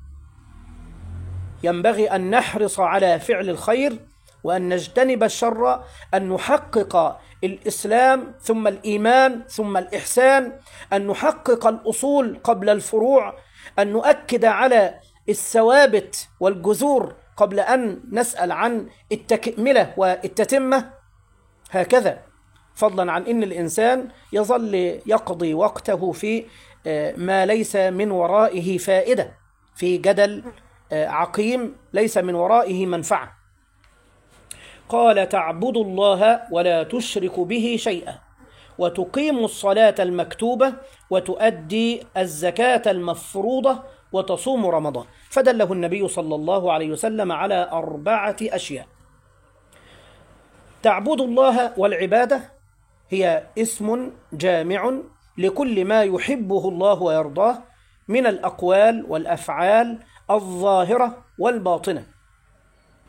ينبغي أن نحرص على فعل الخير وأن نجتنب الشر، أن نحقق الإسلام ثم الإيمان ثم الإحسان، أن نحقق الأصول قبل الفروع، أن نؤكد على الثوابت والجذور قبل أن نسأل عن التكملة والتتمة، هكذا، فضلا عن أن الإنسان يظل يقضي وقته في ما ليس من ورائه فائدة، في جدل عقيم ليس من ورائه منفعة. قال: تعبد الله ولا تشرك به شيئا، وتقيم الصلاة المكتوبة، وتؤدي الزكاة المفروضة، وتصوم رمضان. فدله النبي صلى الله عليه وسلم على أربعة أشياء. تعبد الله، والعبادة هي اسم جامع لكل ما يحبه الله ويرضاه من الأقوال والأفعال الظاهرة والباطنة.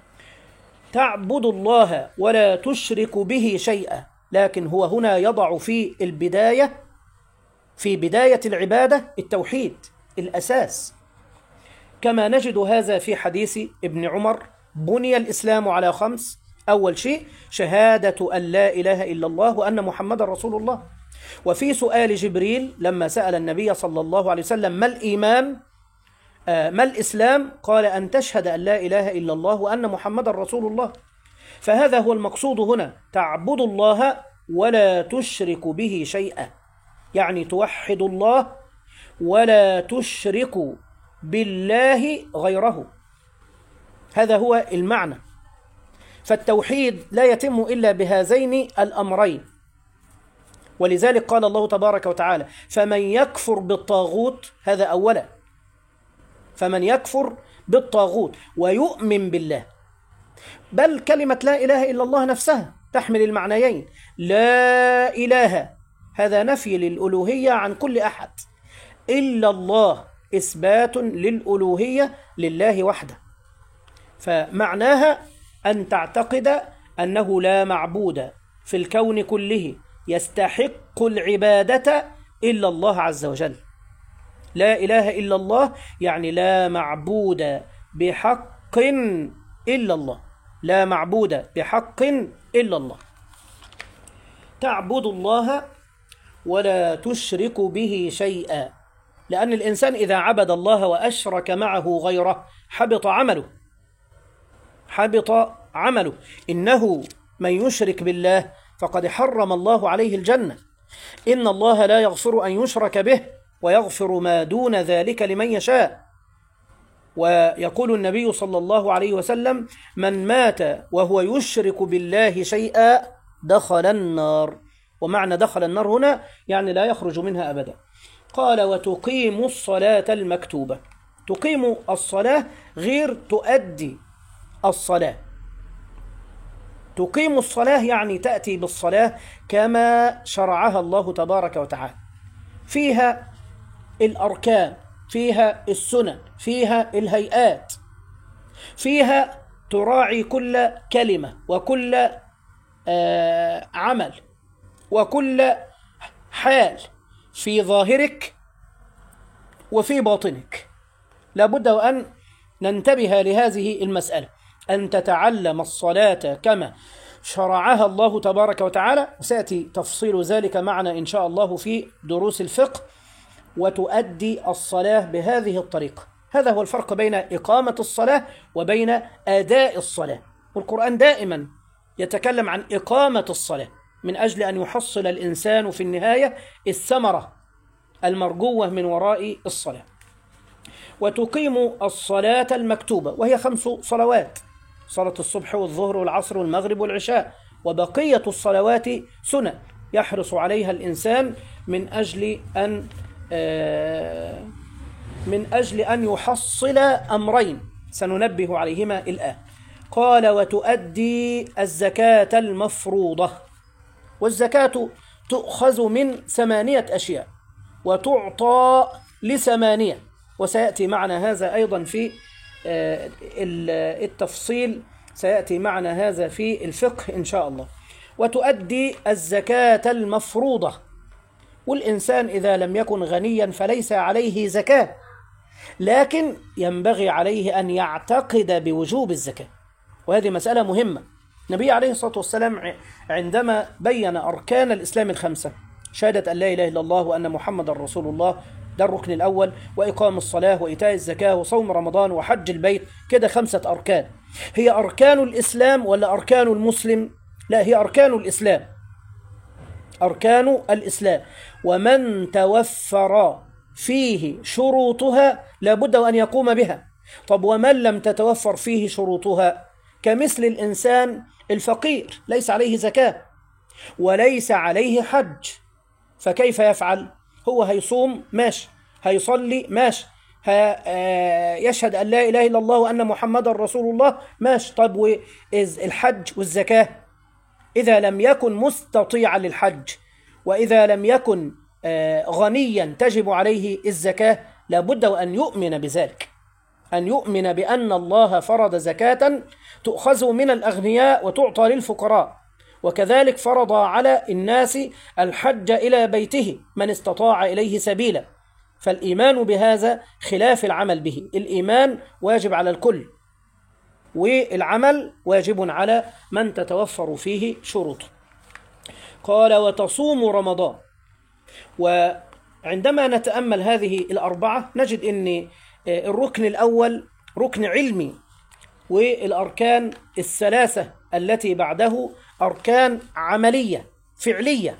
تعبد الله ولا تشرك به شيئا، لكن هو هنا يضع في البداية في بداية العبادة التوحيد الأساس، كما نجد هذا في حديث ابن عمر: بني الإسلام على خمس، أول شيء شهادة أن لا إله إلا الله وأن محمد رسول الله. وفي سؤال جبريل لما سأل النبي صلى الله عليه وسلم: ما الإيمان؟ آه ما الإسلام؟ قال: أن تشهد أن لا إله إلا الله وأن محمد رسول الله. فهذا هو المقصود هنا، تعبد الله ولا تشرك به شيئا، يعني توحد الله ولا تشرك بالله غيره، هذا هو المعنى. فالتوحيد لا يتم إلا بهذين الأمرين، ولذلك قال الله تبارك وتعالى: فمن يكفر بالطاغوت، هذا أولا، فمن يكفر بالطاغوت ويؤمن بالله، بل كلمة لا إله إلا الله نفسها تحمل المعنيين. لا إله هذا نفي للألوهية عن كل أحد، إلا الله إثبات للألوهية لله وحده. فمعناها أن تعتقد أنه لا معبود في الكون كله يستحق العبادة إلا الله عز وجل. لا إله إلا الله يعني لا معبود بحق إلا الله، لا معبود بحق إلا الله. تعبد الله ولا تشرك به شيئا، لأن الإنسان إذا عبد الله وأشرك معه غيره حبط عمله، حبط عمله. إنه من يشرك بالله فقد حرم الله عليه الجنة. إن الله لا يغفر أن يشرك به ويغفر ما دون ذلك لمن يشاء. ويقول النبي صلى الله عليه وسلم: من مات وهو يشرك بالله شيئا دخل النار. ومعنى دخل النار هنا يعني لا يخرج منها أبدا. قال: وتقيم الصلاة المكتوبة. تقيم الصلاة غير تؤدي الصلاة. تقيم الصلاة يعني تأتي بالصلاة كما شرعها الله تبارك وتعالى، فيها الأركان، فيها السنن، فيها الهيئات، فيها تراعي كل كلمة وكل آه عمل وكل حال في ظاهرك وفي باطنك. لابد وأن ننتبه لهذه المسألة، أن تتعلم الصلاة كما شرعها الله تبارك وتعالى، وسيأتي تفصيل ذلك معنا إن شاء الله في دروس الفقه، وتؤدي الصلاة بهذه الطريقة. هذا هو الفرق بين إقامة الصلاة وبين أداء الصلاة. والقرآن دائما يتكلم عن إقامة الصلاة من أجل أن يحصل الإنسان في النهاية الثمرة المرجوة من وراء الصلاة. وتقيم الصلاة المكتوبة، وهي خمس صلوات: صلاة الصبح والظهر والعصر والمغرب والعشاء، وبقية الصلوات سنن يحرص عليها الإنسان من أجل أن من أجل أن يحصل أمرين سننبه عليهما الآن. قال: وتؤدي الزكاة المفروضة. والزكاة تؤخذ من ثمانية أشياء وتعطى لثمانية، وسيأتي معنا هذا أيضا في التفصيل، سيأتي معنا هذا في الفقه إن شاء الله. وتؤدي الزكاة المفروضة. والإنسان إذا لم يكن غنيا فليس عليه زكاة، لكن ينبغي عليه أن يعتقد بوجوب الزكاة، وهذه مسألة مهمة. النبي عليه الصلاة والسلام عندما بين أركان الإسلام الخمسة: شهادة أن لا إله إلا الله وأن محمد رسول الله، ده الركن الأول، وإقام الصلاة وإيتاء الزكاة وصوم رمضان وحج البيت، كده خمسة أركان. هي أركان الإسلام ولا أركان المسلم؟ لا، هي أركان الإسلام، أركان الإسلام. ومن توفر فيه شروطها لابد أن يقوم بها. طب ومن لم تتوفر فيه شروطها؟ كمثل الإنسان الفقير ليس عليه زكاة وليس عليه حج، فكيف يفعل؟ هو هيصوم ماشي، هيصلي ماشي، يشهد أن لا إله إلا الله وأن محمد رسول الله ماشي. طب والحج والزكاة؟ إذا لم يكن مستطيعا للحج وإذا لم يكن غنيا تجب عليه الزكاة، لابد أن يؤمن بذلك. أن يؤمن بأن الله فرض زكاة تؤخذ من الأغنياء وتعطى للفقراء، وكذلك فرض على الناس الحج إلى بيته من استطاع إليه سبيلا. فالإيمان بهذا خلاف العمل به. الإيمان واجب على الكل، والعمل واجب على من تتوفر فيه شروطه. قال وتصوم رمضان. وعندما نتأمل هذه الأربعة نجد أن الركن الأول ركن علمي، والأركان الثلاثة التي بعده أركان عملية فعلية،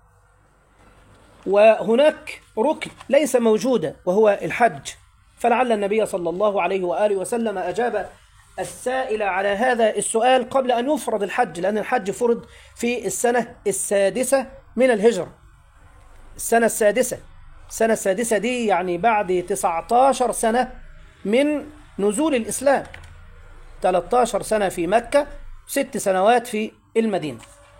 وهناك ركن ليس موجودا وهو الحج. فلعل النبي صلى الله عليه وآله وسلم أجاب السائل على هذا السؤال قبل أن يفرض الحج، لأن الحج فرض في السنة السادسة من الهجرة. السنة السادسة السنة السادسة دي يعني بعد تسعة عشر سنة من نزول الإسلام، ثلاثة عشر سنة في مكة، ست سنوات في المدينة.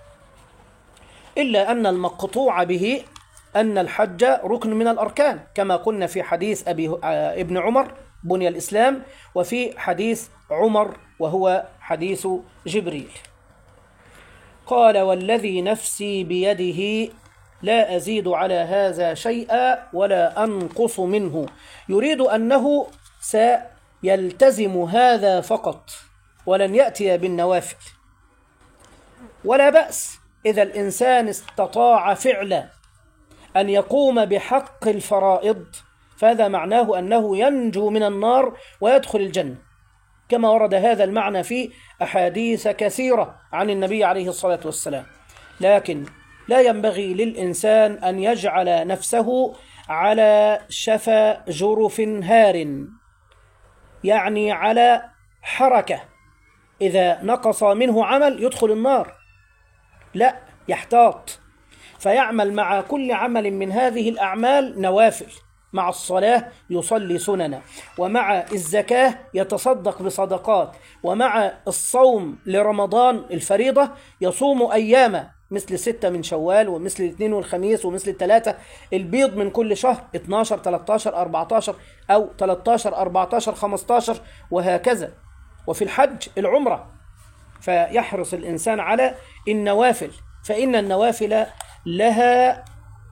إلا أن المقطوع به أن الحج ركن من الأركان، كما قلنا في حديث أبي ابن عمر بني الإسلام، وفي حديث عمر وهو حديث جبريل. قال والذي نفسي بيده لا أزيد على هذا شيئا ولا أنقص منه، يريد أنه سيلتزم هذا فقط ولن يأتي بالنوافل. ولا بأس إذا الإنسان استطاع فعلا أن يقوم بحق الفرائض، فهذا معناه أنه ينجو من النار ويدخل الجنة، كما ورد هذا المعنى في أحاديث كثيرة عن النبي عليه الصلاة والسلام. لكن لا ينبغي للإنسان أن يجعل نفسه على شفا جرف هار، يعني على حركة، إذا نقص منه عمل يدخل النار. لا، يحتاط فيعمل مع كل عمل من هذه الأعمال نوافل. مع الصلاة يصلي سننا، ومع الزكاة يتصدق بصدقات، ومع الصوم لرمضان الفريضة يصوم أياما، مثل ستة من شوال، ومثل الاثنين والخميس، ومثل الثلاثة البيض من كل شهر، اثناشر تلتاشر أربعتاشر أو تلتاشر أربعتاشر خمستاشر وهكذا. وفي الحج العمرة. فيحرص الإنسان على النوافل، فإن النوافل لها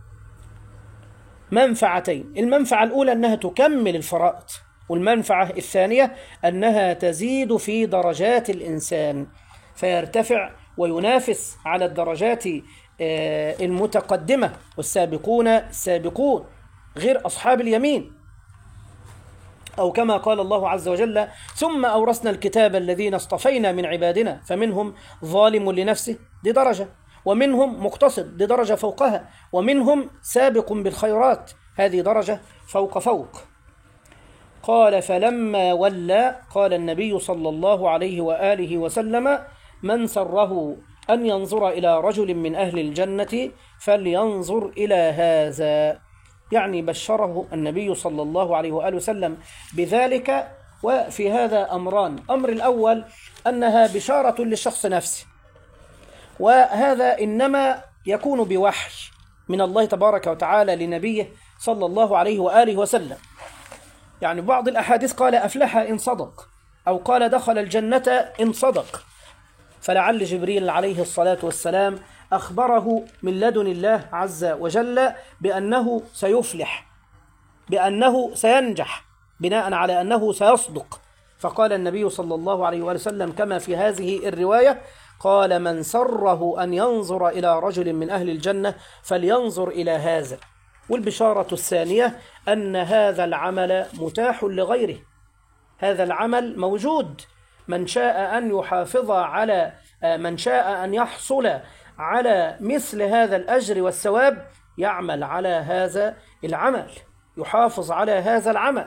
منفعتين. المنفعة الأولى أنها تكمل الفرائض، والمنفعة الثانية أنها تزيد في درجات الإنسان فيرتفع وينافس على الدرجات المتقدمة، والسابقون السابقون غير أصحاب اليمين. أو كما قال الله عز وجل ثم أورثنا الكتاب الذين اصطفينا من عبادنا فمنهم ظالم لنفسه، دي درجة، ومنهم مقتصد، دي درجة فوقها، ومنهم سابق بالخيرات، هذه درجة فوق فوق. قال فلما ولى قال النبي صلى الله عليه وآله وسلم من سره أن ينظر إلى رجل من أهل الجنة فلينظر إلى هذا، يعني بشره النبي صلى الله عليه وآله وسلم بذلك. وفي هذا أمران: أمر الأول أنها بشارة للشخص نفسه، وهذا إنما يكون بوحي من الله تبارك وتعالى لنبيه صلى الله عليه وآله وسلم. يعني بعض الأحاديث قال أفلح إن صدق، أو قال دخل الجنة إن صدق، فلعل جبريل عليه الصلاة والسلام أخبره من لدن الله عز وجل بأنه سيفلح، بأنه سينجح، بناء على أنه سيصدق. فقال النبي صلى الله عليه وسلم كما في هذه الرواية، قال من سره أن ينظر إلى رجل من أهل الجنة فلينظر إلى هذا. والبشارة الثانية أن هذا العمل متاح لغيره، هذا العمل موجود، من شاء أن يحافظ على من شاء أن يحصل على مثل هذا الأجر والثواب يعمل على هذا العمل، يحافظ على هذا العمل.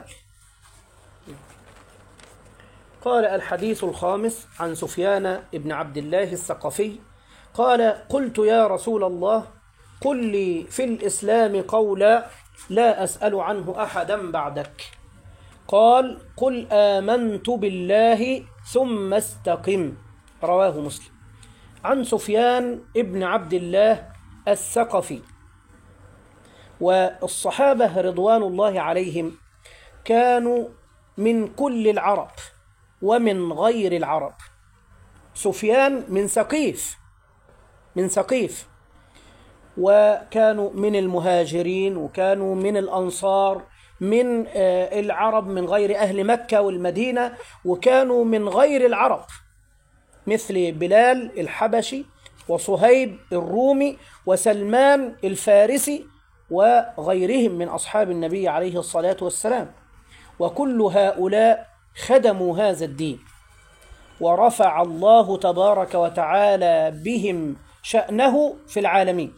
قال الحديث الخامس عن سفيان بن عبد الله الثقفي قال قلت يا رسول الله قل لي في الإسلام قولا لا أسأل عنه أحدا بعدك. قال قل آمنت بالله ثم استقم، رواه مسلم. عن سفيان بن عبد الله الثقفي. والصحابة رضوان الله عليهم كانوا من كل العرب ومن غير العرب. سفيان من ثقيف من ثقيف وكانوا من المهاجرين وكانوا من الأنصار، من العرب من غير أهل مكة والمدينة، وكانوا من غير العرب مثل بلال الحبشي وصهيب الرومي وسلمان الفارسي وغيرهم من أصحاب النبي عليه الصلاة والسلام. وكل هؤلاء خدموا هذا الدين، ورفع الله تبارك وتعالى بهم شأنه في العالمين.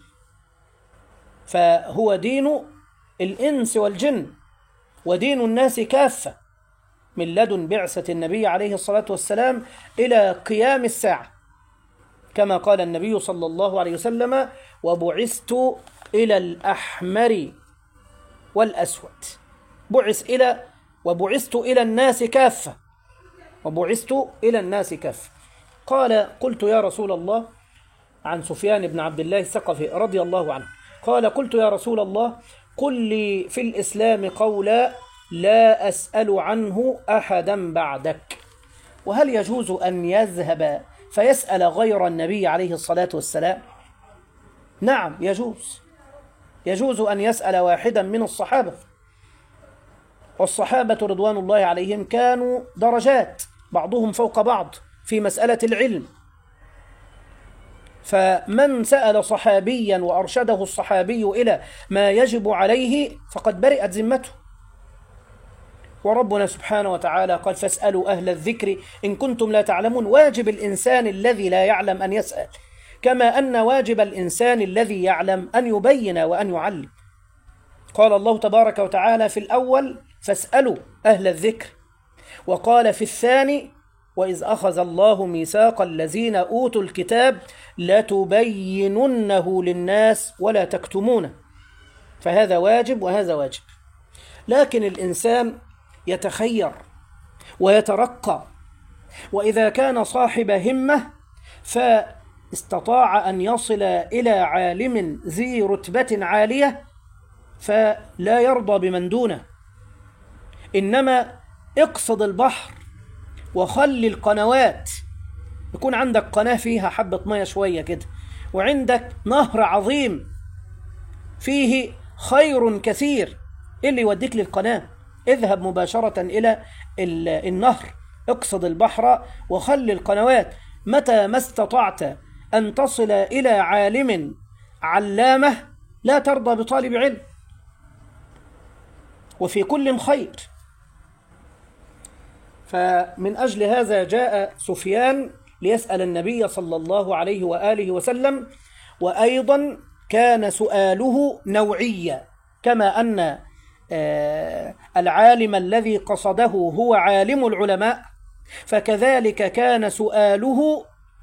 فهو دين الإنس والجن ودين الناس كافة من لدن بعثة النبي عليه الصلاة والسلام إلى قيام الساعة، كما قال النبي صلى الله عليه وسلم: وبعثت إلى الأحمر والأسود. بعث إلى وبعثت إلى الناس كافة وبعثت إلى الناس كافة. قال: قلت يا رسول الله، عن سفيان بن عبد الله الثقفي رضي الله عنه قال: قلت يا رسول الله قل لي في الإسلام قولا لا أسأل عنه أحدا بعدك. وهل يجوز أن يذهب فيسأل غير النبي عليه الصلاة والسلام؟ نعم يجوز، يجوز أن يسأل واحدا من الصحابة، والصحابة رضوان الله عليهم كانوا درجات بعضهم فوق بعض في مسألة العلم، فمن سأل صحابيا وأرشده الصحابي إلى ما يجب عليه فقد برئت ذمته. وربنا سبحانه وتعالى قال: فاسألوا أهل الذكر إن كنتم لا تعلمون. واجب الإنسان الذي لا يعلم أن يسأل، كما أن واجب الإنسان الذي يعلم أن يبين وأن يعلم. قال الله تبارك وتعالى في الأول: فاسألوا أهل الذكر، وقال في الثاني: وإذ أخذ الله ميثاق الذين أوتوا الكتاب لتبيننه للناس ولا تكتمونه. فهذا واجب وهذا واجب. لكن الإنسان يتخير ويترقى، وإذا كان صاحب همة فاستطاع أن يصل إلى عالم ذي رتبة عالية فلا يرضى بمن دونه، إنما اقصد البحر وخلي القنوات. يكون عندك قناة فيها حبة مية شوية كده، وعندك نهر عظيم فيه خير كثير، إيه اللي يوديك للقناة؟ اذهب مباشرة إلى النهر، اقصد البحر وخلي القنوات. متى ما استطعت أن تصل إلى عالم علامة لا ترضى بطالب علم، وفي كل خير. فمن أجل هذا جاء سفيان ليسأل النبي صلى الله عليه وآله وسلم، وأيضا كان سؤاله نوعيا، كما أن العالم الذي قصده هو عالم العلماء، فكذلك كان سؤاله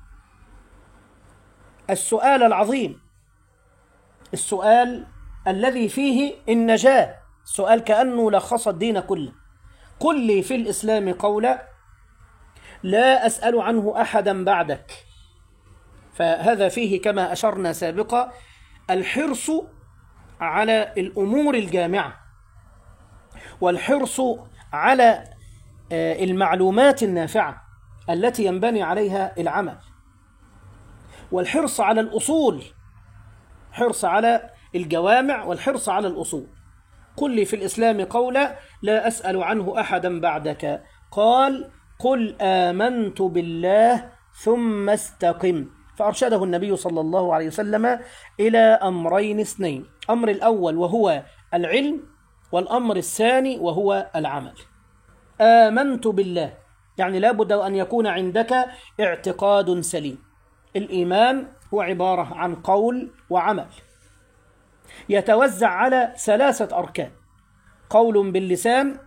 السؤال العظيم، السؤال الذي فيه النجاة، السؤال كأنه لخص الدين كله. قل لي في الإسلام قولا لا أسأل عنه أحدا بعدك. فهذا فيه كما أشرنا سابقا الحرص على الأمور الجامعة، والحرص على المعلومات النافعة التي ينبني عليها العمل، والحرص على الأصول، حرص على الجوامع والحرص على الأصول. قل لي في الإسلام قولا لا أسأل عنه أحدا بعدك. قال: قل آمنت بالله ثم استقم. فأرشده النبي صلى الله عليه وسلم إلى أمرين اثنين: أمر الأول وهو العلم، والأمر الثاني وهو العمل. آمنت بالله يعني لابد أن يكون عندك اعتقاد سليم. الإيمان هو عبارة عن قول وعمل، يتوزع على ثلاثة أركان: قول باللسان،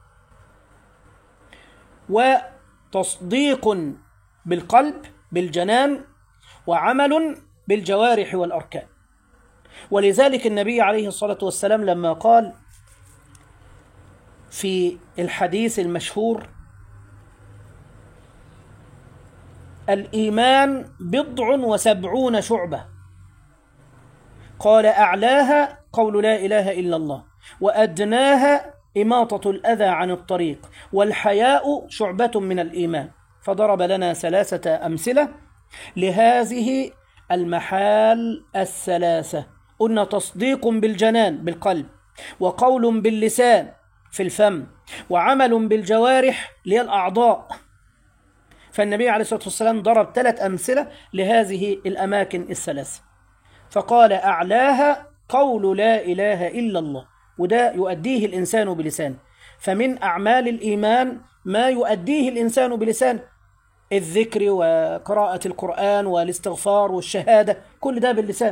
وتصديق بالقلب بالجنان، وعمل بالجوارح والأركان. ولذلك النبي عليه الصلاة والسلام لما قال في الحديث المشهور: الإيمان بضع وسبعون شعبة، قال: أعلاها قول لا إله إلا الله، وأدناها إماطة الأذى عن الطريق، والحياء شعبة من الإيمان. فضرب لنا ثلاثة أمثلة لهذه المحال الثلاثة. قلنا تصديق بالجنان بالقلب، وقول باللسان في الفم، وعمل بالجوارح للأعضاء. فالنبي عليه الصلاة والسلام ضرب ثلاث أمثلة لهذه الأماكن الثلاثة، فقال أعلاها قول لا إله إلا الله، وده يؤديه الإنسان بلسانه. فمن أعمال الإيمان ما يؤديه الإنسان بلسانه، الذكر وقراءة القرآن والاستغفار والشهادة، كل ده باللسان.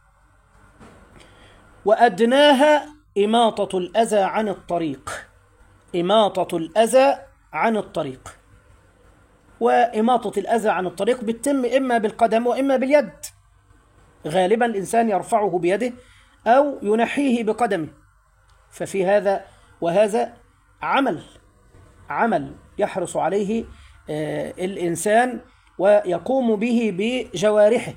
وأدناها إماطة الأذى عن الطريق، إماطة الأذى عن الطريق. وإماطة الأذى عن الطريق بتتم إما بالقدم وإما باليد. غالبا الإنسان يرفعه بيده أو ينحيه بقدمه. ففي هذا وهذا عمل عمل يحرص عليه آه الإنسان ويقوم به بجوارحه،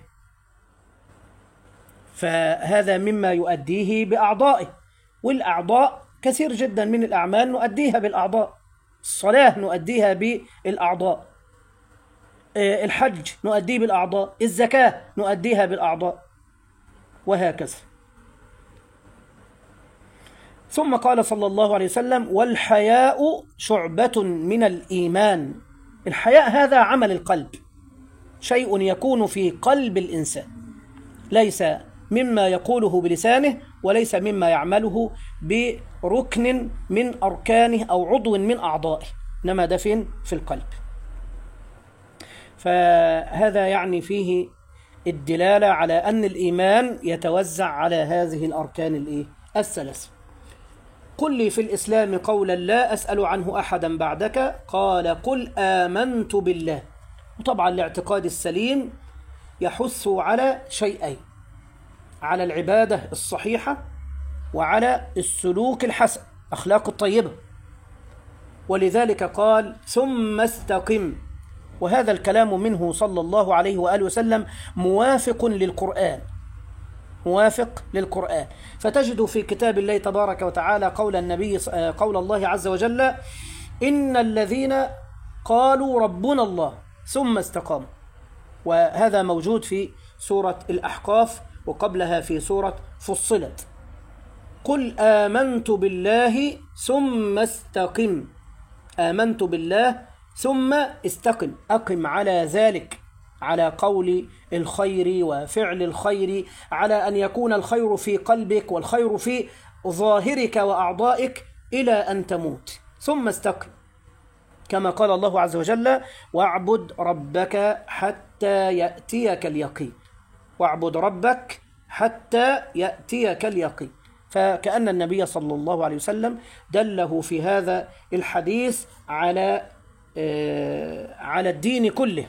فهذا مما يؤديه بأعضائه. والأعضاء كثير جدا من الأعمال نؤديها بالأعضاء. الصلاة نؤديها بالأعضاء، آه الحج نؤديه بالأعضاء، الزكاة نؤديها بالأعضاء، وهكذا. ثم قال صلى الله عليه وسلم: والحياء شعبة من الإيمان. الحياء هذا عمل القلب، شيء يكون في قلب الإنسان، ليس مما يقوله بلسانه، وليس مما يعمله بركن من أركانه أو عضو من أعضائه، إنما ده فين؟ في القلب. فهذا يعني فيه الدلالة على أن الإيمان يتوزع على هذه الأركان الإيه؟ الثلاث. قل لي في الإسلام قولا لا أسأل عنه أحدا بعدك، قال: قل آمنت بالله. وطبعا الاعتقاد السليم يحث على شيئين: على العبادة الصحيحة، وعلى السلوك الحسن، أخلاق الطيبة. ولذلك قال: ثم استقم. وهذا الكلام منه صلى الله عليه وآله وسلم موافق للقرآن، موافق للقرآن. فتجد في كتاب الله تبارك وتعالى قول النبي قول الله عز وجل: إن الذين قالوا ربنا الله ثم استقاموا. وهذا موجود في سورة الأحقاف، وقبلها في سورة فصلت: قل آمنت بالله ثم استقم. آمنت بالله ثم استقم، أقم على ذلك، على قول الخير وفعل الخير، على أن يكون الخير في قلبك والخير في ظاهرك وأعضائك إلى أن تموت. ثم استقم، كما قال الله عز وجل: واعبد ربك حتى يأتيك اليقين. واعبد ربك حتى يأتيك اليقين. فكأن النبي صلى الله عليه وسلم دله في هذا الحديث على آه على الدين كله.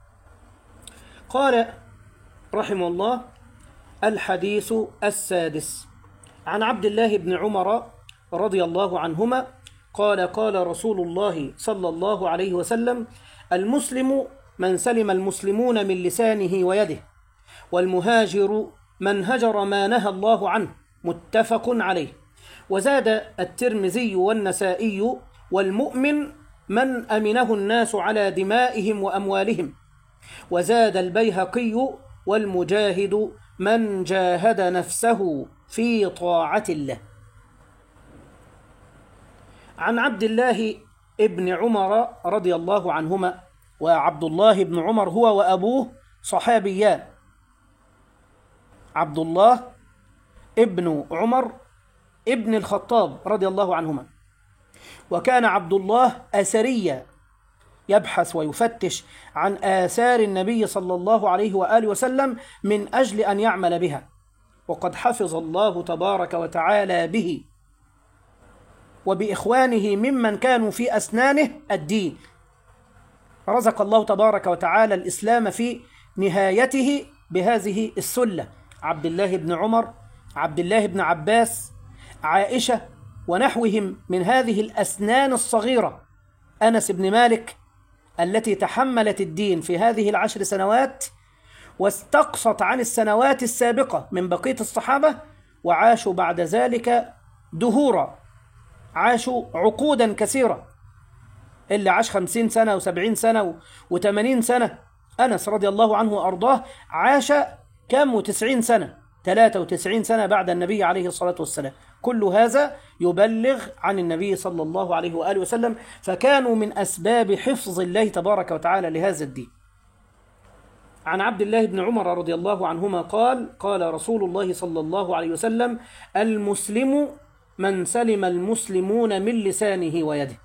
قال رحمه الله: الحديث السادس عن عبد الله بن عمر رضي الله عنهما قال: قال رسول الله صلى الله عليه وسلم: المسلم من سلم المسلمون من لسانه ويده، والمهاجر من هجر ما نهى الله عنه. متفق عليه. وزاد الترمذي والنسائي: والمؤمن من أمنه الناس على دمائهم وأموالهم. وزاد البيهقي: والمجاهد من جاهد نفسه في طاعة الله. عن عبد الله ابن عمر رضي الله عنهما، وعبد الله بن عمر هو وأبوه صحابيان. عبد الله ابن عمر ابن الخطاب رضي الله عنهما. وكان عبد الله أثريا، يبحث ويفتش عن آثار النبي صلى الله عليه وآله وسلم من أجل أن يعمل بها، وقد حفظ الله تبارك وتعالى به وبإخوانه ممن كانوا في أسنانه الدين. رزق الله تبارك وتعالى الإسلام في نهايته بهذه السلة: عبد الله بن عمر، عبد الله بن عباس، عائشة، ونحوهم من هذه الأسنان الصغيرة. أنس بن مالك التي تحملت الدين في هذه العشر سنوات واستقصت عن السنوات السابقة من بقية الصحابة، وعاشوا بعد ذلك دهورا عاشوا عقودا كثيرة، اللي عاش خمسين سنة وسبعين سنة وثمانين سنة. أنس رضي الله عنه وأرضاه عاش كم وتسعين سنة، ثلاثة وتسعين سنة بعد النبي عليه الصلاة والسلام. كل هذا يبلغ عن النبي صلى الله عليه وآله وسلم، فكانوا من أسباب حفظ الله تبارك وتعالى لهذا الدين. عن عبد الله بن عمر رضي الله عنهما قال: قال رسول الله صلى الله عليه وسلم: المسلم من سلم المسلمون من لسانه ويده.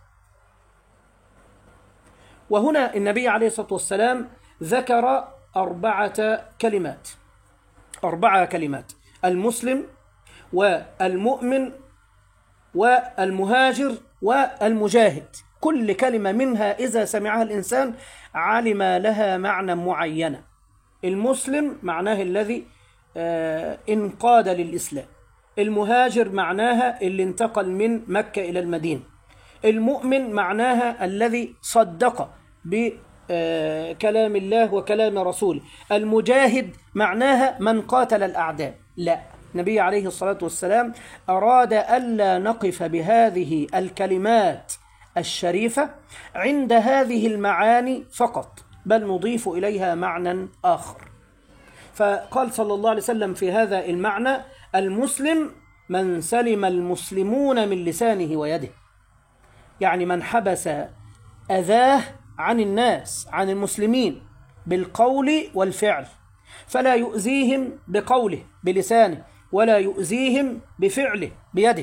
وهنا النبي عليه الصلاة والسلام ذكر أربعة كلمات أربعة كلمات: المسلم والمؤمن والمهاجر والمجاهد. كل كلمة منها إذا سمعها الإنسان علم لها معنى معينة. المسلم معناه الذي انقاد للإسلام، المهاجر معناها اللي انتقل من مكة إلى المدينة، المؤمن معناها الذي صدق بكلام الله وكلام رسوله، المجاهد معناها من قاتل الأعداء. لا، النبي عليه الصلاة والسلام أراد ألا نقف بهذه الكلمات الشريفة عند هذه المعاني فقط، بل نضيف إليها معنى آخر. فقال صلى الله عليه وسلم في هذا المعنى: المسلم من سلم المسلمون من لسانه ويده، يعني من حبس أذاه عن الناس، عن المسلمين، بالقول والفعل، فلا يؤذيهم بقوله بلسانه ولا يؤذيهم بفعله بيده.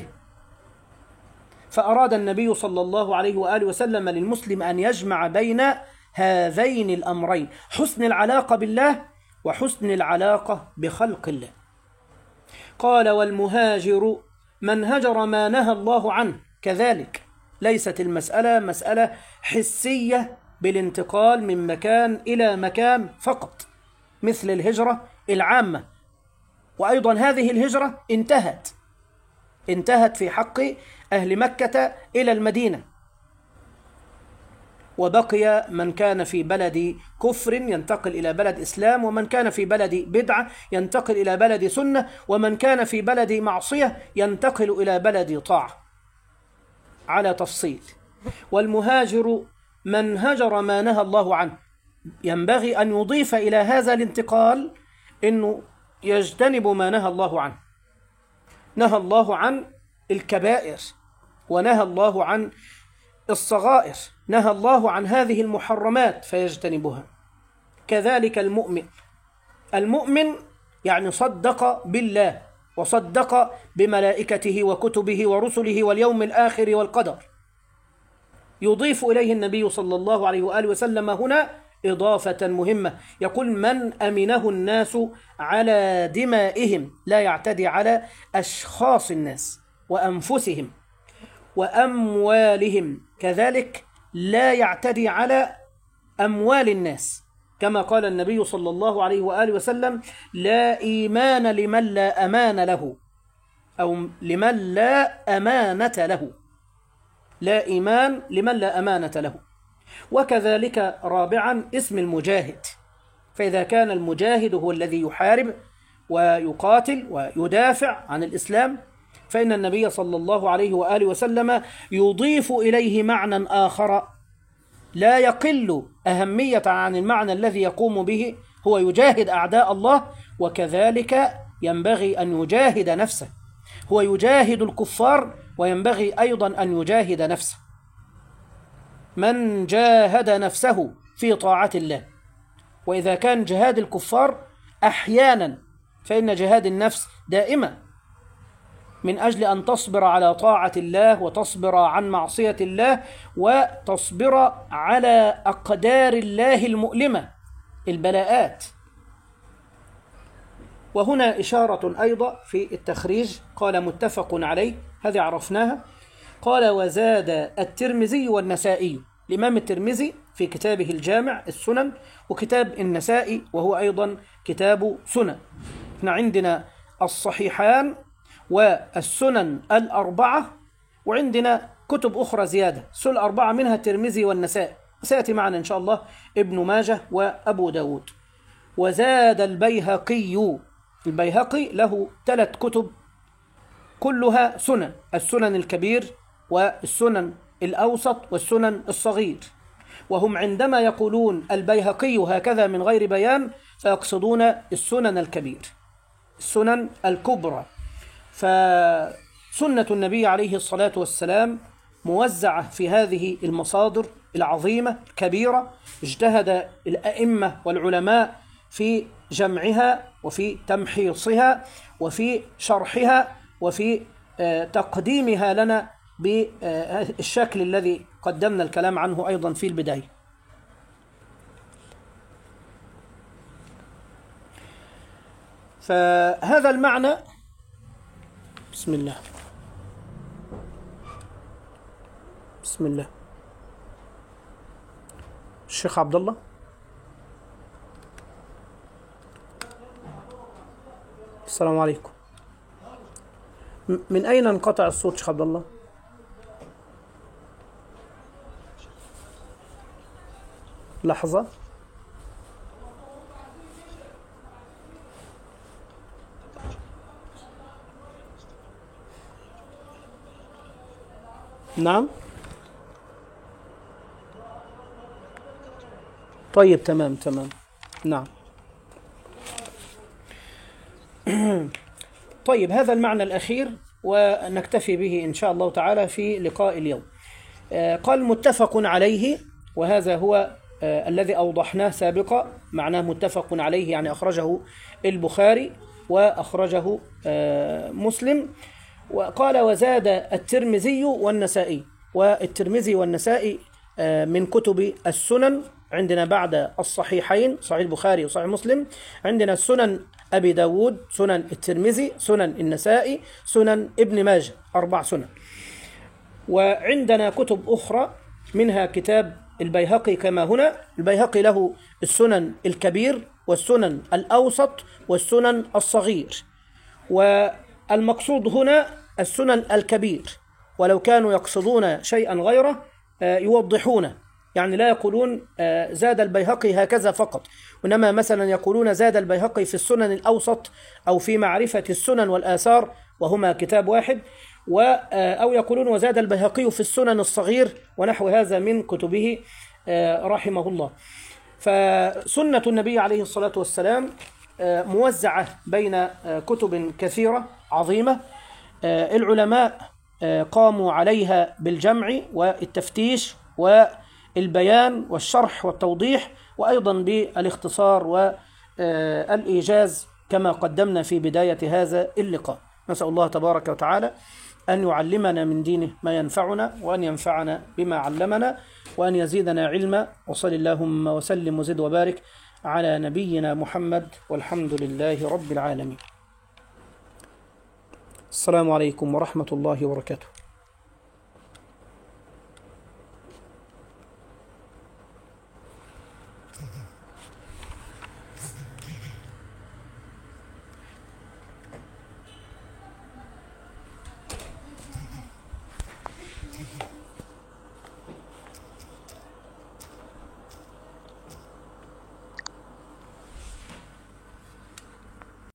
فأراد النبي صلى الله عليه وآله وسلم للمسلم أن يجمع بين هذين الأمرين: حسن العلاقة بالله وحسن العلاقة بخلق الله. قال: والمهاجر من هجر ما نهى الله عنه. كذلك ليست المسألة مسألة حسية بالانتقال من مكان إلى مكان فقط، مثل الهجرة العامة. وأيضا هذه الهجرة انتهت انتهت في حق أهل مكة إلى المدينة، وبقي من كان في بلد كفر ينتقل إلى بلد إسلام، ومن كان في بلد بدعة ينتقل إلى بلد سنة، ومن كان في بلد معصية ينتقل إلى بلد طاعة، على تفصيل. والمهاجر من هجر ما نهى الله عنه. ينبغي أن يضيف إلى هذا الانتقال أنه يجتنب ما نهى الله عنه. نهى الله عن الكبائر، ونهى الله عن الصغائر، نهى الله عن هذه المحرمات فيجتنبها. كذلك المؤمن المؤمن يعني صدق بالله وصدق بملائكته وكتبه ورسله واليوم الآخر والقدر. يضيف إليه النبي صلى الله عليه وآله وسلم هنا إضافة مهمة، يقول: من أمنه الناس على دمائهم، لا يعتدي على أشخاص الناس وأنفسهم وأموالهم، كذلك لا يعتدي على أموال الناس، كما قال النبي صلى الله عليه وآله وسلم: لا إيمان لمن لا أمان له، أو لمن لا أمانة له، لا إيمان لمن لا أمانة له. وكذلك رابعا اسم المجاهد، فإذا كان المجاهد هو الذي يحارب ويقاتل ويدافع عن الإسلام، فإن النبي صلى الله عليه وآله وسلم يضيف إليه معنى آخر لا يقل أهمية عن المعنى الذي يقوم به، هو يجاهد أعداء الله، وكذلك ينبغي أن يجاهد نفسه. هو يجاهد الكفار وينبغي أيضا أن يجاهد نفسه. من جاهد نفسه في طاعة الله. وإذا كان جهاد الكفار أحيانا، فإن جهاد النفس دائما، من أجل أن تصبر على طاعة الله وتصبر عن معصية الله وتصبر على أقدار الله المؤلمة، البلاءات. وهنا إشارة أيضا في التخريج، قال: متفق عليه، هذه عرفناها. قال: وزاد الترمذي والنسائي. الإمام الترمذي في كتابه الجامع السنن، وكتاب النسائي وهو أيضا كتاب سنن. احنا عندنا الصحيحان والسنن الأربعة، وعندنا كتب أخرى زيادة، سنن أربعة منها الترمذي والنسائي، سيأتي معنا إن شاء الله ابن ماجه وأبو داود. وزاد البيهقي. البيهقي له ثلاث كتب كلها سنن: السنن الكبير والسنن الأوسط والسنن الصغير. وهم عندما يقولون البيهقي هكذا من غير بيان فيقصدون السنن الكبير، السنن الكبرى. فسنة النبي عليه الصلاة والسلام موزعة في هذه المصادر العظيمة الكبيرة، اجتهد الأئمة والعلماء في جمعها وفي تمحيصها وفي شرحها وفي تقديمها لنا بالشكل الذي قدمنا الكلام عنه أيضا في البداية. فهذا المعنى، بسم الله بسم الله الشيخ عبد الله. السلام عليكم. من أين انقطع الصوت شيخ عبد الله؟ لحظة. نعم. طيب تمام تمام. نعم. طيب هذا المعنى الأخير ونكتفي به إن شاء الله تعالى في لقاء اليوم. قال متفق عليه، وهذا هو الذي أوضحناه سابقا. معناه متفق عليه يعني أخرجه البخاري وأخرجه مسلم. وقال وزاد الترمذي والنسائي، والترمذي والنسائي من كتب السنن عندنا بعد الصحيحين صحيح البخاري وصحيح مسلم. عندنا سنن أبي داود، سنن الترمذي، سنن النسائي، سنن ابن ماجه، أربع سنن. وعندنا كتب أخرى منها كتاب البيهقي كما هنا. البيهقي له السنن الكبير والسنن الأوسط والسنن الصغير، والمقصود هنا السنن الكبير، ولو كانوا يقصدون شيئا غيره يوضحونه، يعني لا يقولون زاد البيهقي هكذا فقط، وإنما مثلا يقولون زاد البيهقي في السنن الأوسط أو في معرفة السنن والآثار، وهما كتاب واحد، أو يقولون وزاد البيهقي في السنن الصغير ونحو هذا من كتبه رحمه الله. فسنة النبي عليه الصلاة والسلام موزعة بين كتب كثيرة عظيمة. العلماء قاموا عليها بالجمع والتفتيش والبيان والشرح والتوضيح، وأيضا بالاختصار والإيجاز كما قدمنا في بداية هذا اللقاء. نسأل الله تبارك وتعالى أن يعلمنا من دينه ما ينفعنا، وأن ينفعنا بما علمنا، وأن يزيدنا علما. وصل اللهم وسلم وزد وبارك على نبينا محمد، والحمد لله رب العالمين. السلام عليكم ورحمة الله وبركاته.